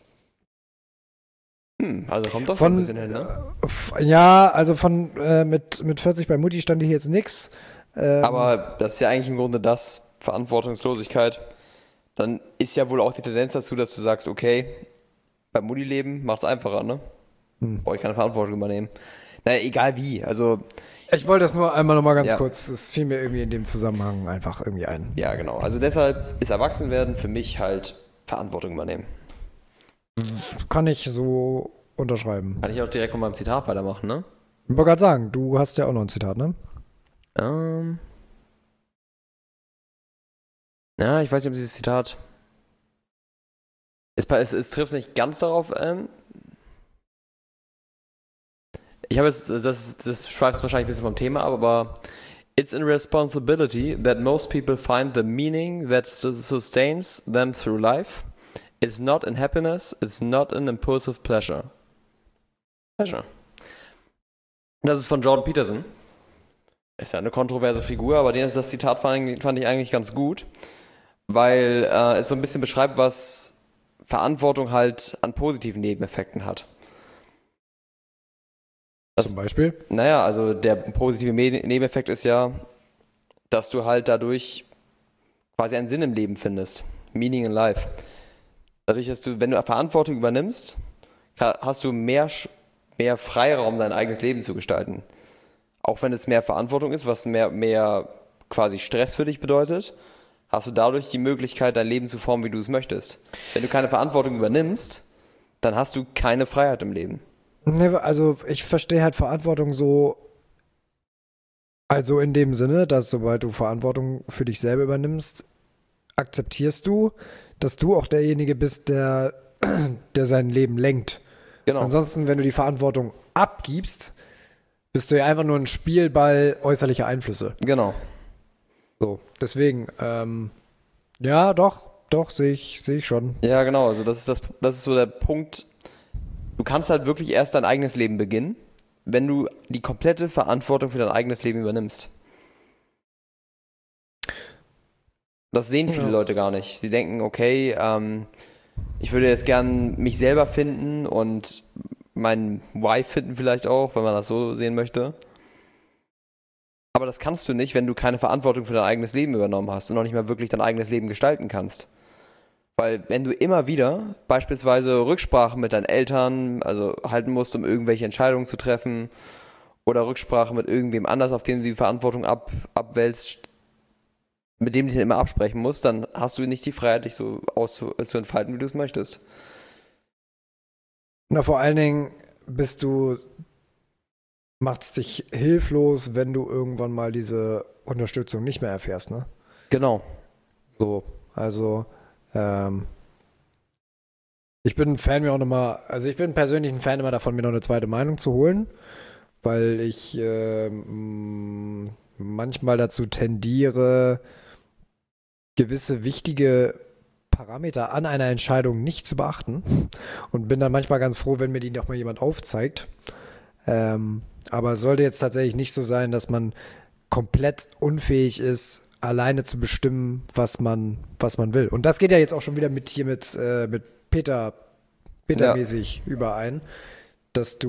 Also kommt doch schon ein bisschen hin, ne? Ja, also mit 40 bei Mutti stand hier jetzt nix. Aber das ist ja eigentlich im Grunde das, Verantwortungslosigkeit. Dann ist ja wohl auch die Tendenz dazu, dass du sagst, okay, beim Mutti-Leben macht es einfacher, ne? Brauche ich keine Verantwortung übernehmen. Naja, egal wie, also... Ich wollte das nur einmal nochmal ganz Ja. kurz, das fiel mir irgendwie in dem Zusammenhang einfach irgendwie ein. Ja, genau. Also deshalb ist Erwachsenwerden für mich halt Verantwortung übernehmen. Kann ich so unterschreiben. Kann ich auch direkt mit meinem Zitat weitermachen, ne? Ich wollte gerade sagen, du hast ja auch noch ein Zitat, ne? Ja, ich weiß nicht, ob dieses Zitat... Es trifft nicht ganz darauf an. Ich habe jetzt, das schweift wahrscheinlich ein bisschen vom Thema ab, aber it's a responsibility that most people find the meaning that sustains them through life. It's not in happiness, it's not in impulsive pleasure. Das ist von Jordan Peterson. Ist ja eine kontroverse Figur, aber das Zitat fand ich eigentlich ganz gut, weil es so ein bisschen beschreibt, was Verantwortung halt an positiven Nebeneffekten hat. Zum Beispiel? Naja, also der positive Nebeneffekt ist ja, dass du halt dadurch quasi einen Sinn im Leben findest. Meaning in life. Dadurch, dass du, wenn du Verantwortung übernimmst, hast du mehr Freiraum, dein eigenes Leben zu gestalten. Auch wenn es mehr Verantwortung ist, was mehr quasi Stress für dich bedeutet, hast du dadurch die Möglichkeit, dein Leben zu formen, wie du es möchtest. Wenn du keine Verantwortung übernimmst, dann hast du keine Freiheit im Leben. Also ich verstehe halt Verantwortung so, also in dem Sinne, dass sobald du Verantwortung für dich selber übernimmst, akzeptierst du, dass du auch derjenige bist, der sein Leben lenkt. Genau. Ansonsten, wenn du die Verantwortung abgibst, bist du ja einfach nur ein Spielball äußerlicher Einflüsse. Genau. So, deswegen, ja, doch, sehe ich schon. Ja, genau. Also das ist so der Punkt. Du kannst halt wirklich erst dein eigenes Leben beginnen, wenn du die komplette Verantwortung für dein eigenes Leben übernimmst. Das sehen viele Leute gar nicht. Sie denken, okay, ich würde jetzt gern mich selber finden und meinen Wife finden vielleicht auch, wenn man das so sehen möchte. Aber das kannst du nicht, wenn du keine Verantwortung für dein eigenes Leben übernommen hast und noch nicht mal wirklich dein eigenes Leben gestalten kannst. Weil wenn du immer wieder beispielsweise Rücksprache mit deinen Eltern, also halten musst, um irgendwelche Entscheidungen zu treffen, oder Rücksprache mit irgendwem anders, auf den du die Verantwortung abwälzt, mit dem du dich immer absprechen musst, dann hast du nicht die Freiheit, dich so zu entfalten, wie du es möchtest. Na, vor allen Dingen macht's dich hilflos, wenn du irgendwann mal diese Unterstützung nicht mehr erfährst, ne? Genau. So, also, ich bin ein Fan, ich bin persönlich ein Fan immer davon, mir noch eine zweite Meinung zu holen, weil ich manchmal dazu tendiere, gewisse wichtige Parameter an einer Entscheidung nicht zu beachten und bin dann manchmal ganz froh, wenn mir die noch mal jemand aufzeigt. Aber es sollte jetzt tatsächlich nicht so sein, dass man komplett unfähig ist, alleine zu bestimmen, was man will. Und das geht ja jetzt auch schon wieder mit Peter-mäßig überein, dass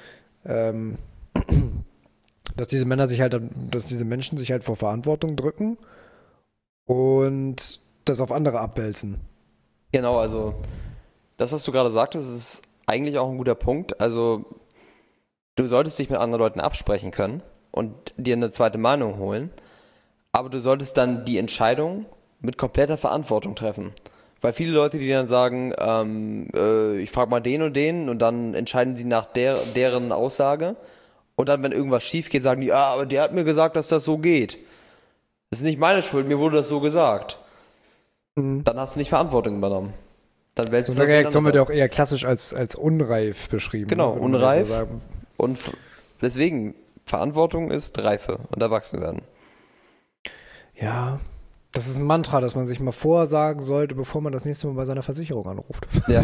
dass diese Menschen sich halt vor Verantwortung drücken und das auf andere abwälzen. Genau, also das, was du gerade sagtest, ist eigentlich auch ein guter Punkt. Also du solltest dich mit anderen Leuten absprechen können und dir eine zweite Meinung holen, aber du solltest dann die Entscheidung mit kompletter Verantwortung treffen. Weil viele Leute, die dann sagen, ich frage mal den und dann entscheiden sie nach deren Aussage und dann, wenn irgendwas schief geht, sagen die, aber der hat mir gesagt, dass das so geht. Das ist nicht meine Schuld, mir wurde das so gesagt. Dann hast du nicht Verantwortung übernommen. Dann wälzt So eine Reaktion wird ja auch eher klassisch als unreif beschrieben. Genau, ne? unreif. So Und deswegen, Verantwortung ist Reife und Erwachsenwerden. ja, das ist ein Mantra, das man sich mal vorsagen sollte, bevor man das nächste Mal bei seiner Versicherung anruft. Ja.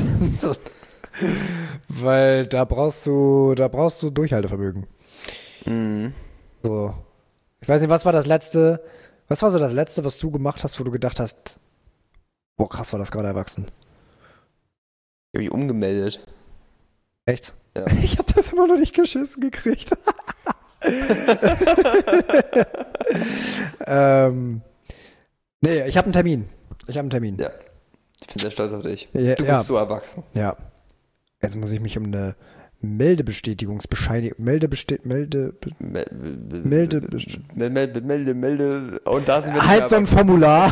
Weil da brauchst du Durchhaltevermögen. Mhm. So. Ich weiß nicht, was war so das Letzte, was du gemacht hast, wo du gedacht hast, boah, krass, war das gerade erwachsen. Ich habe mich umgemeldet. Echt? Ja. Ich habe das immer noch nicht geschissen gekriegt. Nee, ich habe einen Termin. Ja. Ich bin sehr stolz auf dich. Ja, Du bist so erwachsen. Ja. Jetzt muss ich mich um eine Meldebestätigungsbescheinigung. Melde. Und da sind wir Halt so ein Formular.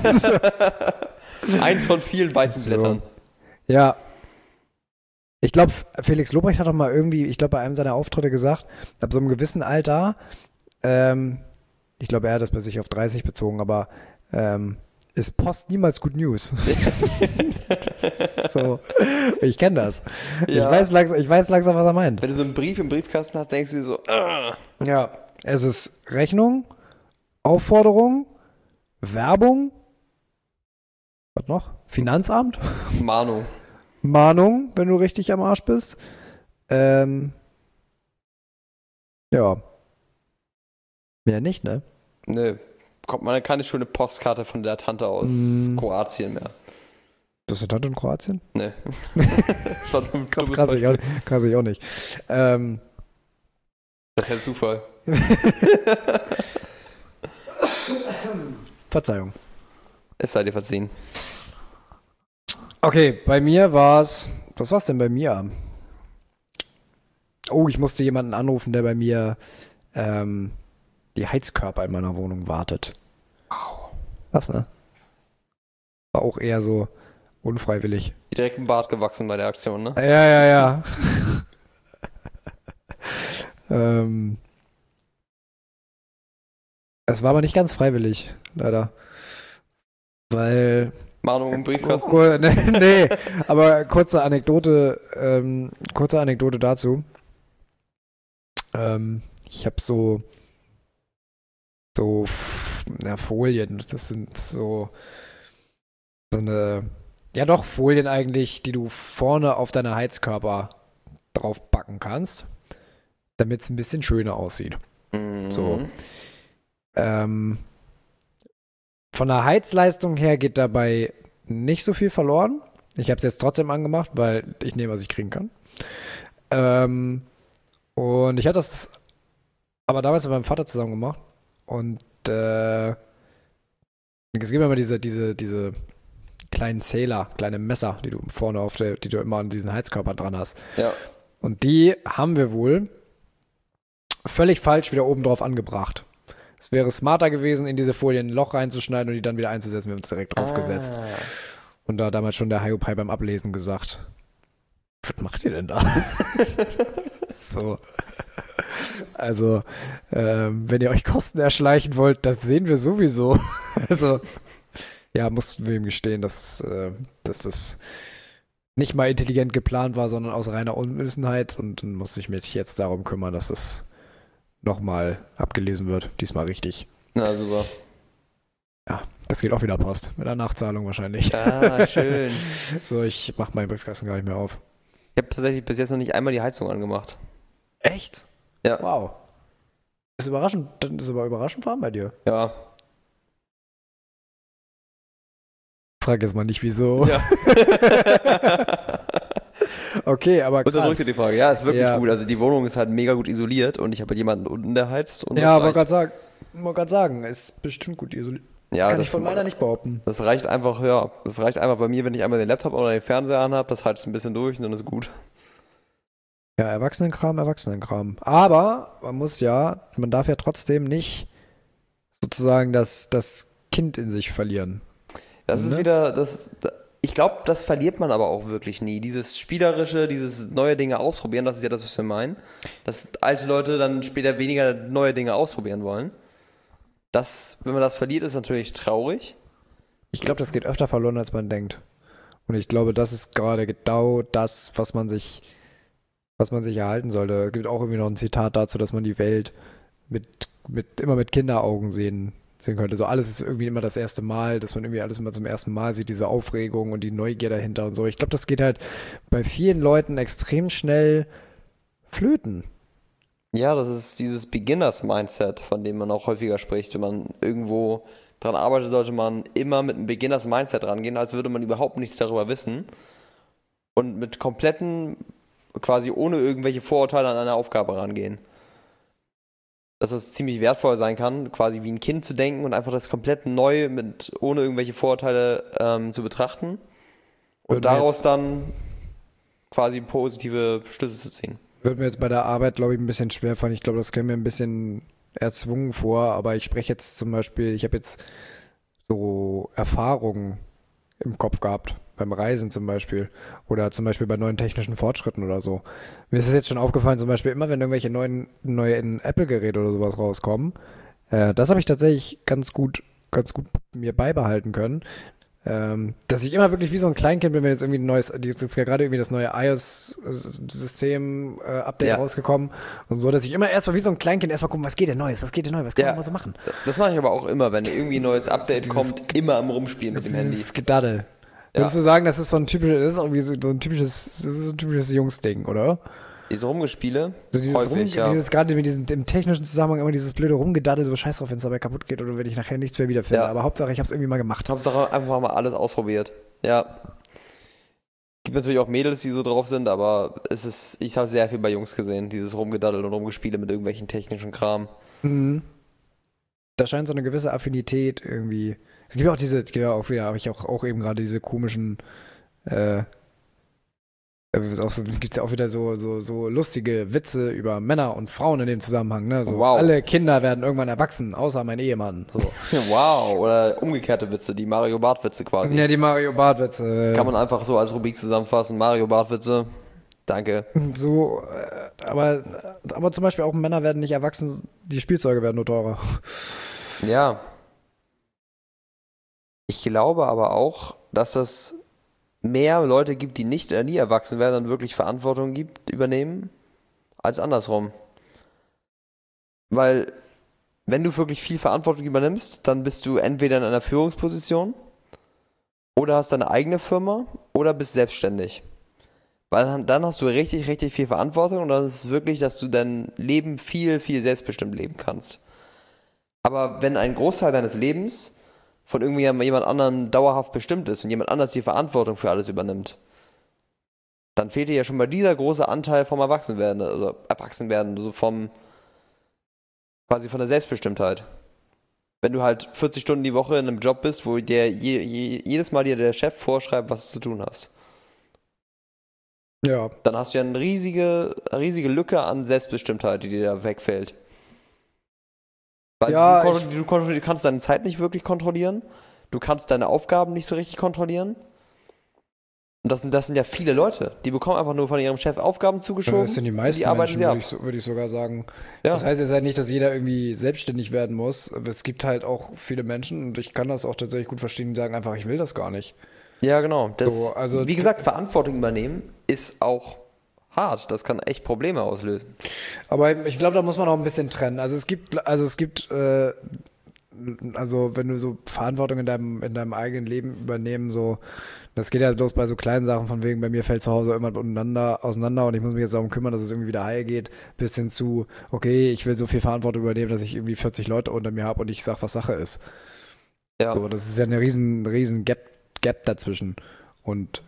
Eins von vielen weißen Blättern. Ja. Ich glaube, Felix Lobrecht hat doch mal bei einem seiner Auftritte gesagt, ab so einem gewissen Alter, ich glaube, er hat das bei sich auf 30 bezogen, aber ist Post niemals Good News. So. Ich kenne das. Ja. Ich weiß langsam, was er meint. Wenn du so einen Brief im Briefkasten hast, denkst du dir so, Ja, es ist Rechnung, Aufforderung, Werbung, was noch? Finanzamt, Mahnung, wenn du richtig am Arsch bist. Ja. Mehr nicht, ne? Ne, kommt mal keine schöne Postkarte von der Tante aus Kroatien mehr. Das ist eine Tante in Kroatien? Ne. Das war ein Krass, ich auch nicht. Das ist ja Zufall. Verzeihung. Es sei dir verziehen. Okay, bei mir war's. Was war's denn bei mir? Oh, ich musste jemanden anrufen, der bei mir die Heizkörper in meiner Wohnung wartet. Wow. Was, ne? War auch eher so unfreiwillig. Direkt im Bart gewachsen bei der Aktion, ne? Ja. Es war aber nicht ganz freiwillig, leider. Weil. Mahnung im Briefkasten? Nee, aber kurze Anekdote dazu. Ich habe so Folien. Das sind so eine, ja doch, Folien eigentlich, die du vorne auf deine Heizkörper drauf packen kannst, damit es ein bisschen schöner aussieht. Mhm. So. Von der Heizleistung her geht dabei nicht so viel verloren. Ich habe es jetzt trotzdem angemacht, weil ich nehme, was ich kriegen kann. Und ich hatte das aber damals mit meinem Vater zusammen gemacht. Und es gibt immer diese kleinen Zähler, kleine Messer, die du vorne die du immer an diesen Heizkörpern dran hast. Ja. Und die haben wir wohl völlig falsch wieder oben drauf angebracht. Es wäre smarter gewesen, in diese Folie ein Loch reinzuschneiden und die dann wieder einzusetzen. Wir haben es direkt draufgesetzt. Und da hat damals schon der Hiopai beim Ablesen gesagt, was macht ihr denn da? So. Also, wenn ihr euch Kosten erschleichen wollt, das sehen wir sowieso. Also, ja, mussten wir ihm gestehen, dass das nicht mal intelligent geplant war, sondern aus reiner Unwissenheit. Und dann muss ich mich jetzt darum kümmern, dass es nochmal abgelesen wird. Diesmal richtig. Na, super. Ja, das geht auch wieder Post. Mit der Nachzahlung wahrscheinlich. Ah, schön. So, ich mach meinen Briefkasten gar nicht mehr auf. Ich habe tatsächlich bis jetzt noch nicht einmal die Heizung angemacht. Echt? Ja. Wow. Das ist überraschend. Das ist aber überraschend warm bei dir. Ja. Frag jetzt mal nicht, wieso. Ja. Okay, aber krass. Unterdrückt dir die Frage. Ja, ist wirklich Ja. gut. Also die Wohnung ist halt mega gut isoliert und ich habe halt jemanden unten, der heizt. Und Ja, das wollte gerade sagen, ist bestimmt gut isoliert. Ja, Kann das ich von meiner nicht behaupten. Das reicht einfach, ja. Das reicht einfach bei mir, wenn ich einmal den Laptop oder den Fernseher anhabe, das heizt ein bisschen durch und dann ist gut. Ja, Erwachsenenkram. Aber man darf ja trotzdem nicht sozusagen das Kind in sich verlieren. Das ist Ne? wieder, ich glaube, das verliert man aber auch wirklich nie. Dieses Spielerische, dieses neue Dinge ausprobieren, das ist ja das, was wir meinen. Dass alte Leute dann später weniger neue Dinge ausprobieren wollen. Wenn man das verliert, ist natürlich traurig. Ich glaube, das geht öfter verloren, als man denkt. Und ich glaube, das ist gerade genau das, was man sich erhalten sollte. Es gibt auch irgendwie noch ein Zitat dazu, dass man die Welt immer mit Kinderaugen sehen könnte. So alles ist irgendwie immer das erste Mal, dass man irgendwie alles immer zum ersten Mal sieht, diese Aufregung und die Neugier dahinter und so. Ich glaube, das geht halt bei vielen Leuten extrem schnell flöten. Ja, das ist dieses Beginners-Mindset, von dem man auch häufiger spricht. Wenn man irgendwo dran arbeitet, sollte man immer mit einem Beginners-Mindset rangehen, als würde man überhaupt nichts darüber wissen. Und mit kompletten, quasi ohne irgendwelche Vorurteile an eine Aufgabe rangehen. Dass es ziemlich wertvoll sein kann, quasi wie ein Kind zu denken und einfach das komplett neu ohne irgendwelche Vorurteile zu betrachten. Und daraus dann quasi positive Schlüsse zu ziehen. Wird mir jetzt bei der Arbeit, glaube ich, ein bisschen schwer fallen. Ich glaube, das käme mir ein bisschen erzwungen vor, aber ich spreche jetzt zum Beispiel, ich habe jetzt so Erfahrungen im Kopf gehabt, beim Reisen zum Beispiel oder zum Beispiel bei neuen technischen Fortschritten oder so. Mir ist es jetzt schon aufgefallen, zum Beispiel immer, wenn irgendwelche neue Apple-Geräte oder sowas rauskommen, das habe ich tatsächlich ganz gut mir beibehalten können, dass ich immer wirklich wie so ein Kleinkind bin, wenn jetzt irgendwie jetzt ja gerade irgendwie das neue iOS-System-Update rausgekommen und so, dass ich immer erstmal wie so ein Kleinkind erstmal gucken, was geht denn neu, was kann man mal so machen. Das mache ich aber auch immer, wenn irgendwie ein neues Update kommt, immer am Rumspielen mit dem Handy. Das Gedaddel. Ja. Würdest du sagen, das ist so ein typisches Jungs-Ding, oder? Diese Rumgespiele, So dieses gerade mit diesem im technischen Zusammenhang immer dieses blöde Rumgedaddel, so scheiß drauf, wenn es dabei kaputt geht oder wenn ich nachher nichts mehr wiederfinde. Ja. Aber Hauptsache, ich habe es irgendwie mal gemacht. Hauptsache einfach mal alles ausprobiert. Ja. Gibt natürlich auch Mädels, die so drauf sind, aber ich habe sehr viel bei Jungs gesehen, dieses Rumgedaddel und Rumgespiele mit irgendwelchen technischen Kram. Mhm. Da scheint so eine gewisse Affinität irgendwie. Es gibt ja auch habe ich auch eben gerade diese komischen, gibt's ja auch wieder so lustige Witze über Männer und Frauen in dem Zusammenhang, ne? So, Wow. alle Kinder werden irgendwann erwachsen, außer mein Ehemann. So. Wow, oder umgekehrte Witze, die Mario Barth-Witze quasi. Ja, die Mario Barth-Witze. Kann man einfach so als Rubrik zusammenfassen. Mario Barth-Witze, danke. So, aber zum Beispiel auch Männer werden nicht erwachsen, die Spielzeuge werden nur teurer. Ja. Ich glaube aber auch, dass es mehr Leute gibt, die nicht oder nie erwachsen werden und wirklich Verantwortung übernehmen, als andersrum. Weil, wenn du wirklich viel Verantwortung übernimmst, dann bist du entweder in einer Führungsposition oder hast deine eigene Firma oder bist selbstständig. Weil dann hast du richtig, richtig viel Verantwortung und dann ist es wirklich, dass du dein Leben viel, viel selbstbestimmt leben kannst. Aber wenn ein Großteil deines Lebens von jemand anderem dauerhaft bestimmt ist und jemand anders die Verantwortung für alles übernimmt, dann fehlt dir ja schon mal dieser große Anteil vom Erwachsenwerden, also quasi von der Selbstbestimmtheit. Wenn du halt 40 Stunden die Woche in einem Job bist, wo jedes Mal dir der Chef vorschreibt, was du zu tun hast. Ja. Dann hast du ja eine riesige Lücke an Selbstbestimmtheit, die dir da wegfällt. Weil Ja, du kannst deine Zeit nicht wirklich kontrollieren. Du kannst deine Aufgaben nicht so richtig kontrollieren. Und das sind ja viele Leute. Die bekommen einfach nur von ihrem Chef Aufgaben zugeschoben. Das sind die und meisten die arbeiten Menschen, sie ab. würde ich sogar sagen. Ja. Das heißt jetzt halt nicht, dass jeder irgendwie selbstständig werden muss. Aber es gibt halt auch viele Menschen, und ich kann das auch tatsächlich gut verstehen, die sagen einfach, ich will das gar nicht. Ja, genau. So, also wie gesagt, Verantwortung übernehmen ist auch hart. Das kann echt Probleme auslösen. Aber ich glaube, da muss man auch ein bisschen trennen. Also wenn du so Verantwortung in deinem eigenen Leben übernehmen, so, das geht ja los bei so kleinen Sachen, von wegen, bei mir fällt zu Hause immer auseinander und ich muss mich jetzt darum kümmern, dass es irgendwie wieder heil geht, bis hin zu, okay, ich will so viel Verantwortung übernehmen, dass ich irgendwie 40 Leute unter mir habe und ich sag, was Sache ist. Ja. So, das ist ja eine riesen Gap dazwischen. Und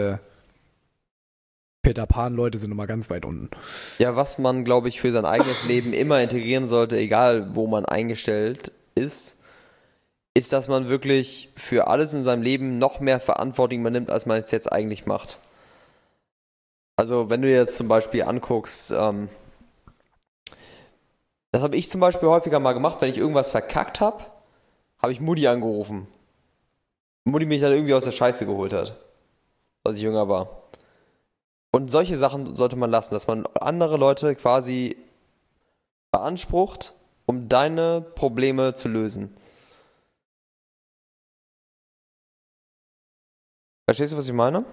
Peter Pan-Leute sind immer ganz weit unten. Ja, was man, glaube ich, für sein eigenes Leben immer integrieren sollte, egal wo man eingestellt ist, dass man wirklich für alles in seinem Leben noch mehr Verantwortung übernimmt, als man es jetzt eigentlich macht. Also wenn du dir jetzt zum Beispiel anguckst, das habe ich zum Beispiel häufiger mal gemacht, wenn ich irgendwas verkackt habe, habe ich Mutti angerufen. Mutti mich dann irgendwie aus der Scheiße geholt hat, als ich jünger war. Und solche Sachen sollte man lassen, dass man andere Leute quasi beansprucht, um deine Probleme zu lösen. Verstehst du, was ich meine?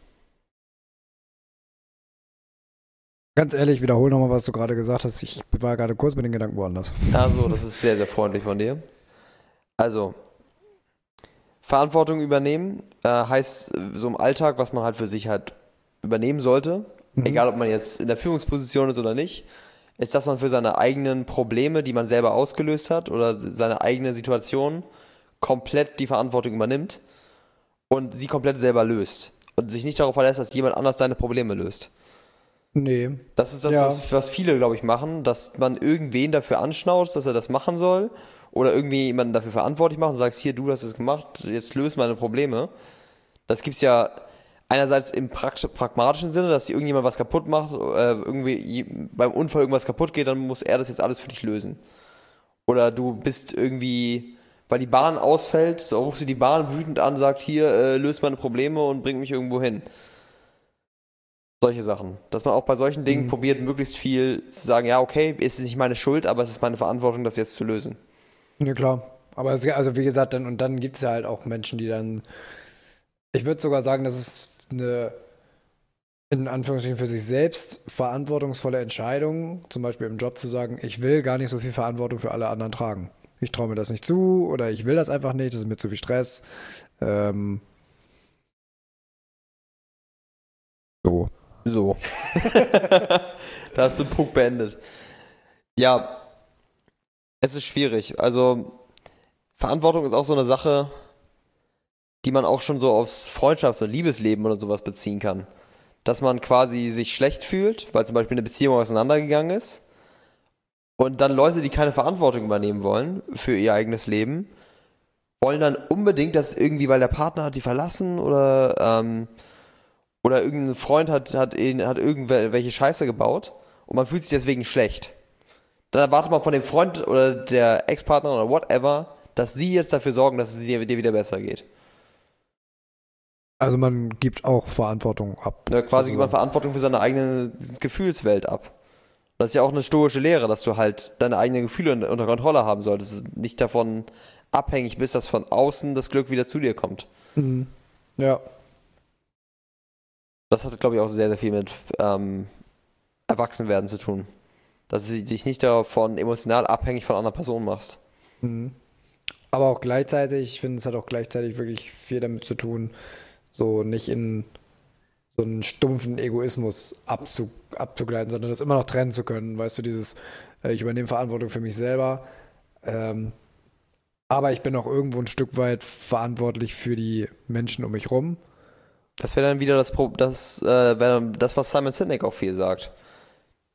Ganz ehrlich, wiederhol nochmal, was du gerade gesagt hast. Ich war gerade kurz mit den Gedanken woanders. Also, das ist sehr, sehr freundlich von dir. Also, Verantwortung übernehmen heißt so im Alltag, was man halt für sich halt übernehmen sollte, egal ob man jetzt in der Führungsposition ist oder nicht, ist, dass man für seine eigenen Probleme, die man selber ausgelöst hat oder seine eigene Situation komplett die Verantwortung übernimmt und sie komplett selber löst und sich nicht darauf verlässt, dass jemand anders seine Probleme löst. Nee. Das ist das, Ja. was viele, glaube ich, machen, dass man irgendwen dafür anschnauzt, dass er das machen soll oder irgendwie jemanden dafür verantwortlich macht und sagst, hier, du hast es gemacht, jetzt löse meine Probleme. Das gibt's ja einerseits im pragmatischen Sinne, dass irgendjemand was kaputt macht, irgendwie beim Unfall irgendwas kaputt geht, dann muss er das jetzt alles für dich lösen. Oder du bist irgendwie, weil die Bahn ausfällt, so rufst du die Bahn wütend an, sagt, hier, löst meine Probleme und bring mich irgendwo hin. Solche Sachen. Dass man auch bei solchen Dingen probiert, möglichst viel zu sagen, ja, okay, es ist nicht meine Schuld, aber es ist meine Verantwortung, das jetzt zu lösen. Ja, klar. Aber also wie gesagt, dann gibt es ja halt auch Menschen, die dann, ich würde sogar sagen, das ist eine, in Anführungsstrichen für sich selbst verantwortungsvolle Entscheidung, zum Beispiel im Job zu sagen, ich will gar nicht so viel Verantwortung für alle anderen tragen. Ich traue mir das nicht zu oder ich will das einfach nicht, das ist mir zu viel Stress. So. So. Da hast du den Punkt beendet. Ja, es ist schwierig. Also, Verantwortung ist auch so eine Sache, die man auch schon so aufs Freundschafts- und Liebesleben oder sowas beziehen kann. Dass man quasi sich schlecht fühlt, weil zum Beispiel eine Beziehung auseinandergegangen ist. Und dann Leute, die keine Verantwortung übernehmen wollen für ihr eigenes Leben, wollen dann unbedingt, dass irgendwie, weil der Partner hat die verlassen oder irgendein Freund hat irgendwelche Scheiße gebaut und man fühlt sich deswegen schlecht. Dann erwartet man von dem Freund oder der Ex-Partner oder whatever, dass sie jetzt dafür sorgen, dass es dir wieder besser geht. Also man gibt auch Verantwortung ab. Ja, quasi gibt man Verantwortung für seine eigene Gefühlswelt ab. Das ist ja auch eine stoische Lehre, dass du halt deine eigenen Gefühle unter Kontrolle haben solltest. Nicht davon abhängig bist, dass von außen das Glück wieder zu dir kommt. Mhm. Ja. Das hat, glaube ich, auch sehr, sehr viel mit Erwachsenwerden zu tun. Dass du dich nicht davon emotional abhängig von einer Person machst. Mhm. Aber auch gleichzeitig, ich finde, es hat auch gleichzeitig wirklich viel damit zu tun, so nicht in so einen stumpfen Egoismus abzugleiten, sondern das immer noch trennen zu können. Weißt du, ich übernehme Verantwortung für mich selber, aber ich bin auch irgendwo ein Stück weit verantwortlich für die Menschen um mich rum. Das wäre dann wieder das, was Simon Sinek auch viel sagt.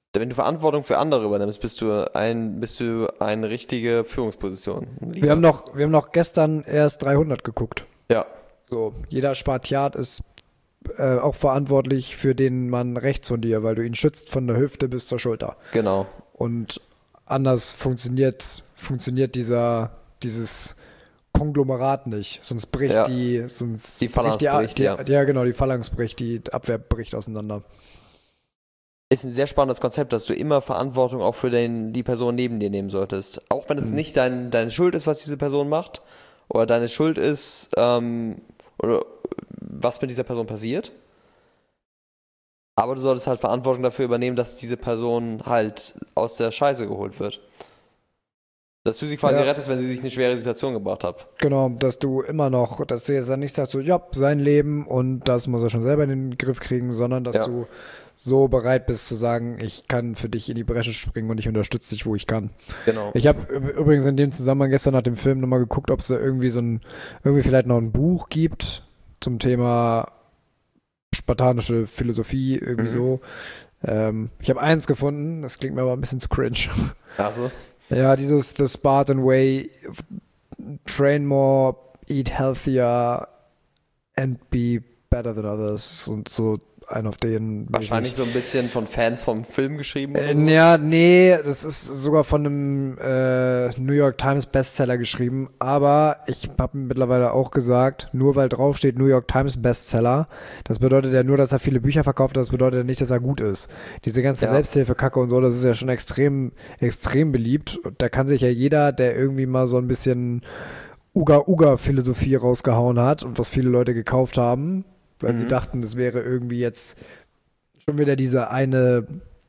Wenn du Verantwortung für andere übernimmst, bist du eine richtige Führungsposition. Wir haben noch gestern erst 300 geguckt. Ja. So, jeder Spartiat ist auch verantwortlich für den Mann rechts von dir, weil du ihn schützt von der Hüfte bis zur Schulter. Genau. Und anders funktioniert dieses Konglomerat nicht. Sonst bricht Ja. die Phalanx bricht, ja. Ja, genau, die Phalanx bricht, die Abwehr bricht auseinander. Ist ein sehr spannendes Konzept, dass du immer Verantwortung auch für die Person neben dir nehmen solltest. Auch wenn es nicht deine Schuld ist, was diese Person macht, oder deine Schuld ist, oder was mit dieser Person passiert. Aber du solltest halt Verantwortung dafür übernehmen, dass diese Person halt aus der Scheiße geholt wird. Dass du sie quasi rettest, wenn sie sich in eine schwere Situation gebracht hat. Genau, dass du jetzt dann nicht sagst, so, ja, sein Leben und das muss er schon selber in den Griff kriegen, sondern dass du so bereit bist zu sagen, ich kann für dich in die Bresche springen und ich unterstütze dich, wo ich kann. Genau. Ich habe übrigens in dem Zusammenhang gestern nach dem Film nochmal geguckt, ob es da irgendwie vielleicht noch ein Buch gibt zum Thema spartanische Philosophie, irgendwie so. Ich habe eins gefunden, das klingt mir aber ein bisschen zu cringe. Also. Ja, dieses The Spartan Way, train more, eat healthier and be better than others und so ein auf den. Wahrscheinlich so ein bisschen von Fans vom Film geschrieben oder so? Ja, nee, das ist sogar von einem New York Times Bestseller geschrieben, aber ich habe mittlerweile auch gesagt, nur weil draufsteht New York Times Bestseller, das bedeutet ja nur, dass er viele Bücher verkauft, das bedeutet ja nicht, dass er gut ist. Diese ganze Selbsthilfe-Kacke und so, das ist ja schon extrem, extrem beliebt und da kann sich ja jeder, der irgendwie mal so ein bisschen Uga-Uga-Philosophie rausgehauen hat und was viele Leute gekauft haben, weil sie dachten, das wäre irgendwie jetzt schon wieder diese eine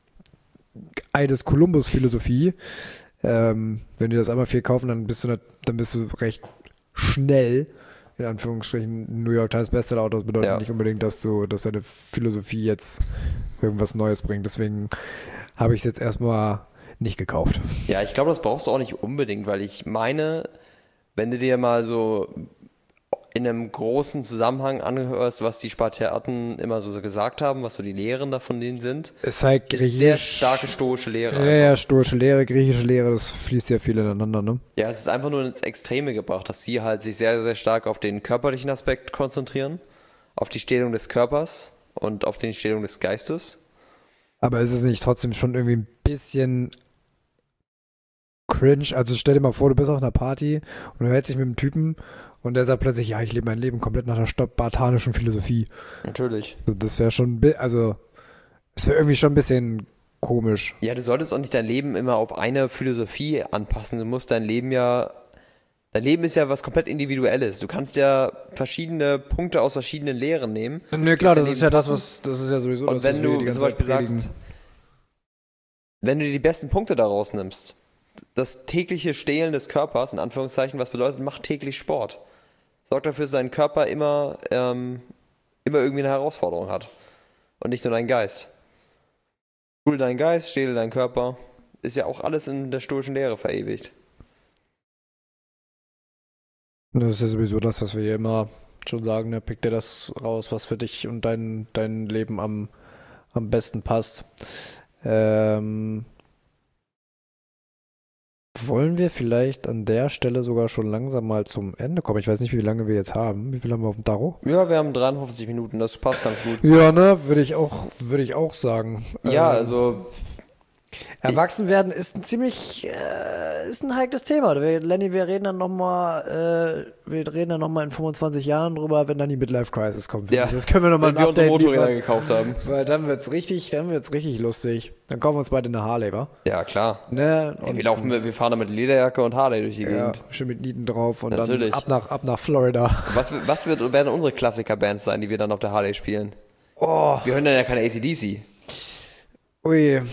Eides-Kolumbus-Philosophie. Wenn die das einmal viel kaufen, dann bist du recht schnell, in Anführungsstrichen, New York Times Bestseller-Autor. Das bedeutet nicht unbedingt, dass deine Philosophie jetzt irgendwas Neues bringt. Deswegen habe ich es jetzt erstmal nicht gekauft. Ja, ich glaube, das brauchst du auch nicht unbedingt, weil ich meine, wenn du dir mal so in einem großen Zusammenhang anhörst, was die Spartiaten immer so gesagt haben, was so die Lehren da von denen sind. Es halt ist sehr starke stoische Lehre. Ja, stoische Lehre, griechische Lehre, das fließt ja viel ineinander, ne? Ja, es ist einfach nur ins Extreme gebracht, dass sie halt sich sehr, sehr stark auf den körperlichen Aspekt konzentrieren, auf die Stellung des Körpers und auf die Stellung des Geistes. Aber ist es nicht trotzdem schon irgendwie ein bisschen cringe? Also stell dir mal vor, du bist auf einer Party und du hältst dich mit einem Typen und der sagt plötzlich, ja, ich lebe mein Leben komplett nach der spartanischen Philosophie. Natürlich. So, das wäre schon, es wäre irgendwie schon ein bisschen komisch. Ja, du solltest auch nicht dein Leben immer auf eine Philosophie anpassen. Du musst dein Leben ist ja was komplett Individuelles. Du kannst ja verschiedene Punkte aus verschiedenen Lehren nehmen. Ne, klar, das ist ja das ist ja sowieso und das, wenn was wir die du ganze zum Beispiel Zeit predigen. sagst, wenn du dir die besten Punkte daraus nimmst, das tägliche Stehlen des Körpers, in Anführungszeichen, was bedeutet, mach täglich Sport. Sorg dafür, dass dein Körper immer irgendwie eine Herausforderung hat. Und nicht nur dein Geist. Schule deinen Geist, stehle deinen Körper. Ist ja auch alles in der stoischen Lehre verewigt. Das ist ja sowieso das, was wir hier immer schon sagen, ne? Pick dir das raus, was für dich und dein Leben am besten passt. Wollen wir vielleicht an der Stelle sogar schon langsam mal zum Ende kommen? Ich weiß nicht, wie lange wir jetzt haben. Wie viel haben wir auf dem Tacho? Ja, wir haben 53 Minuten, das passt ganz gut. Ja, ne, würde ich auch sagen. Ja, also Erwachsen werden ist ist ein heikles Thema. Lenny, wir reden dann nochmal in 25 Jahren drüber, wenn dann die Midlife-Crisis kommt. Ja, das können wir nochmal ein Update Motorräder gekauft haben. Weil dann wird's richtig lustig. Dann kaufen wir uns beide eine Harley, wa? Ja, klar. Ne? Und wir fahren da mit Lederjacke und Harley durch die Gegend. Ja, schön mit Nieten drauf und Natürlich. dann ab nach Florida. Was werden unsere Klassiker-Bands sein, die wir dann auf der Harley spielen? Oh. Wir hören dann ja keine AC/DC. Ui.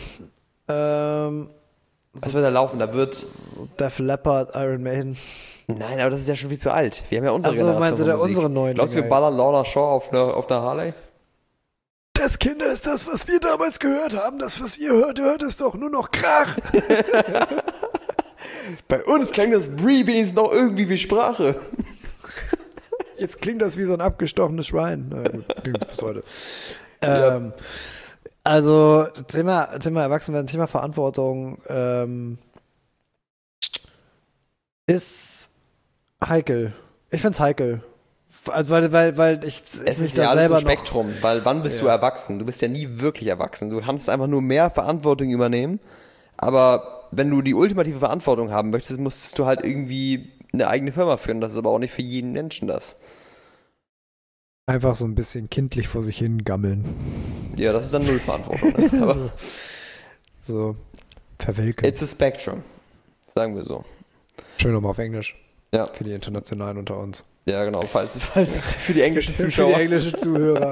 Was wird da laufen? Da wird Def Leppard, Iron Maiden. Nein, aber das ist ja schon viel zu alt. Wir haben ja unsere Generation. Meinst du von Musik. unsere neuen Glaubst du, wir ballern Lorna Shaw auf einer Harley? Das, Kinder, ist das, was wir damals gehört haben. Das, was ihr hört es doch nur noch Krach. Bei uns klingt das Brie wenigstens noch irgendwie wie Sprache. Jetzt klingt das wie so ein abgestochenes Schwein. Na gut, klingt es bis heute. Also, Thema Erwachsenwerden, Thema Verantwortung ist heikel. Ich find's heikel. Also, weil ich Es mich ist da ja alles selber ein Spektrum, weil wann bist du erwachsen? Du bist ja nie wirklich erwachsen. Du kannst einfach nur mehr Verantwortung übernehmen, aber wenn du die ultimative Verantwortung haben möchtest, musstest du halt irgendwie eine eigene Firma führen. Das ist aber auch nicht für jeden Menschen das. einfach so ein bisschen kindlich vor sich hin gammeln. Ja, das ist dann null Verantwortung. Ne? Aber So, verwelken. it's a spectrum, sagen wir so. Schön nochmal auf Englisch. Ja. Für die Internationalen unter uns. Ja, genau, falls für die englischen Für die Zuschauer. englischen Zuhörer.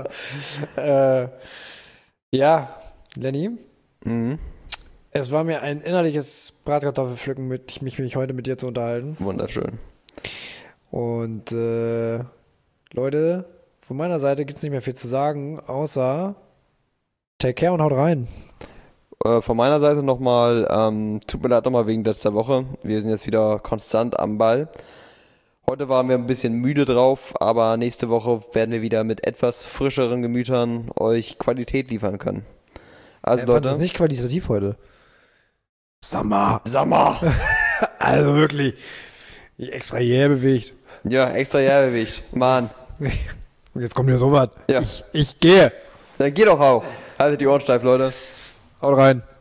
Ja, Lenny, Mhm. es war mir ein innerliches Bratkartoffelpflücken, mich heute mit dir zu unterhalten. Wunderschön. Und Leute, von meiner Seite gibt es nicht mehr viel zu sagen, außer take care und haut rein. Von meiner Seite nochmal, tut mir leid nochmal wegen letzter Woche. Wir sind jetzt wieder konstant am Ball. Heute waren wir ein bisschen müde drauf, aber nächste Woche werden wir wieder mit etwas frischeren Gemütern euch Qualität liefern können. Also Fand das Leute, nicht qualitativ heute. Sommer. Sommer! Also wirklich. Ich extra jäh bewegt. Ja, extra Jahregewicht. Mann, Und jetzt kommt hier sowas. Ja. Ich gehe. dann geht doch auch. Haltet die Ohren steif, Leute. Haut rein.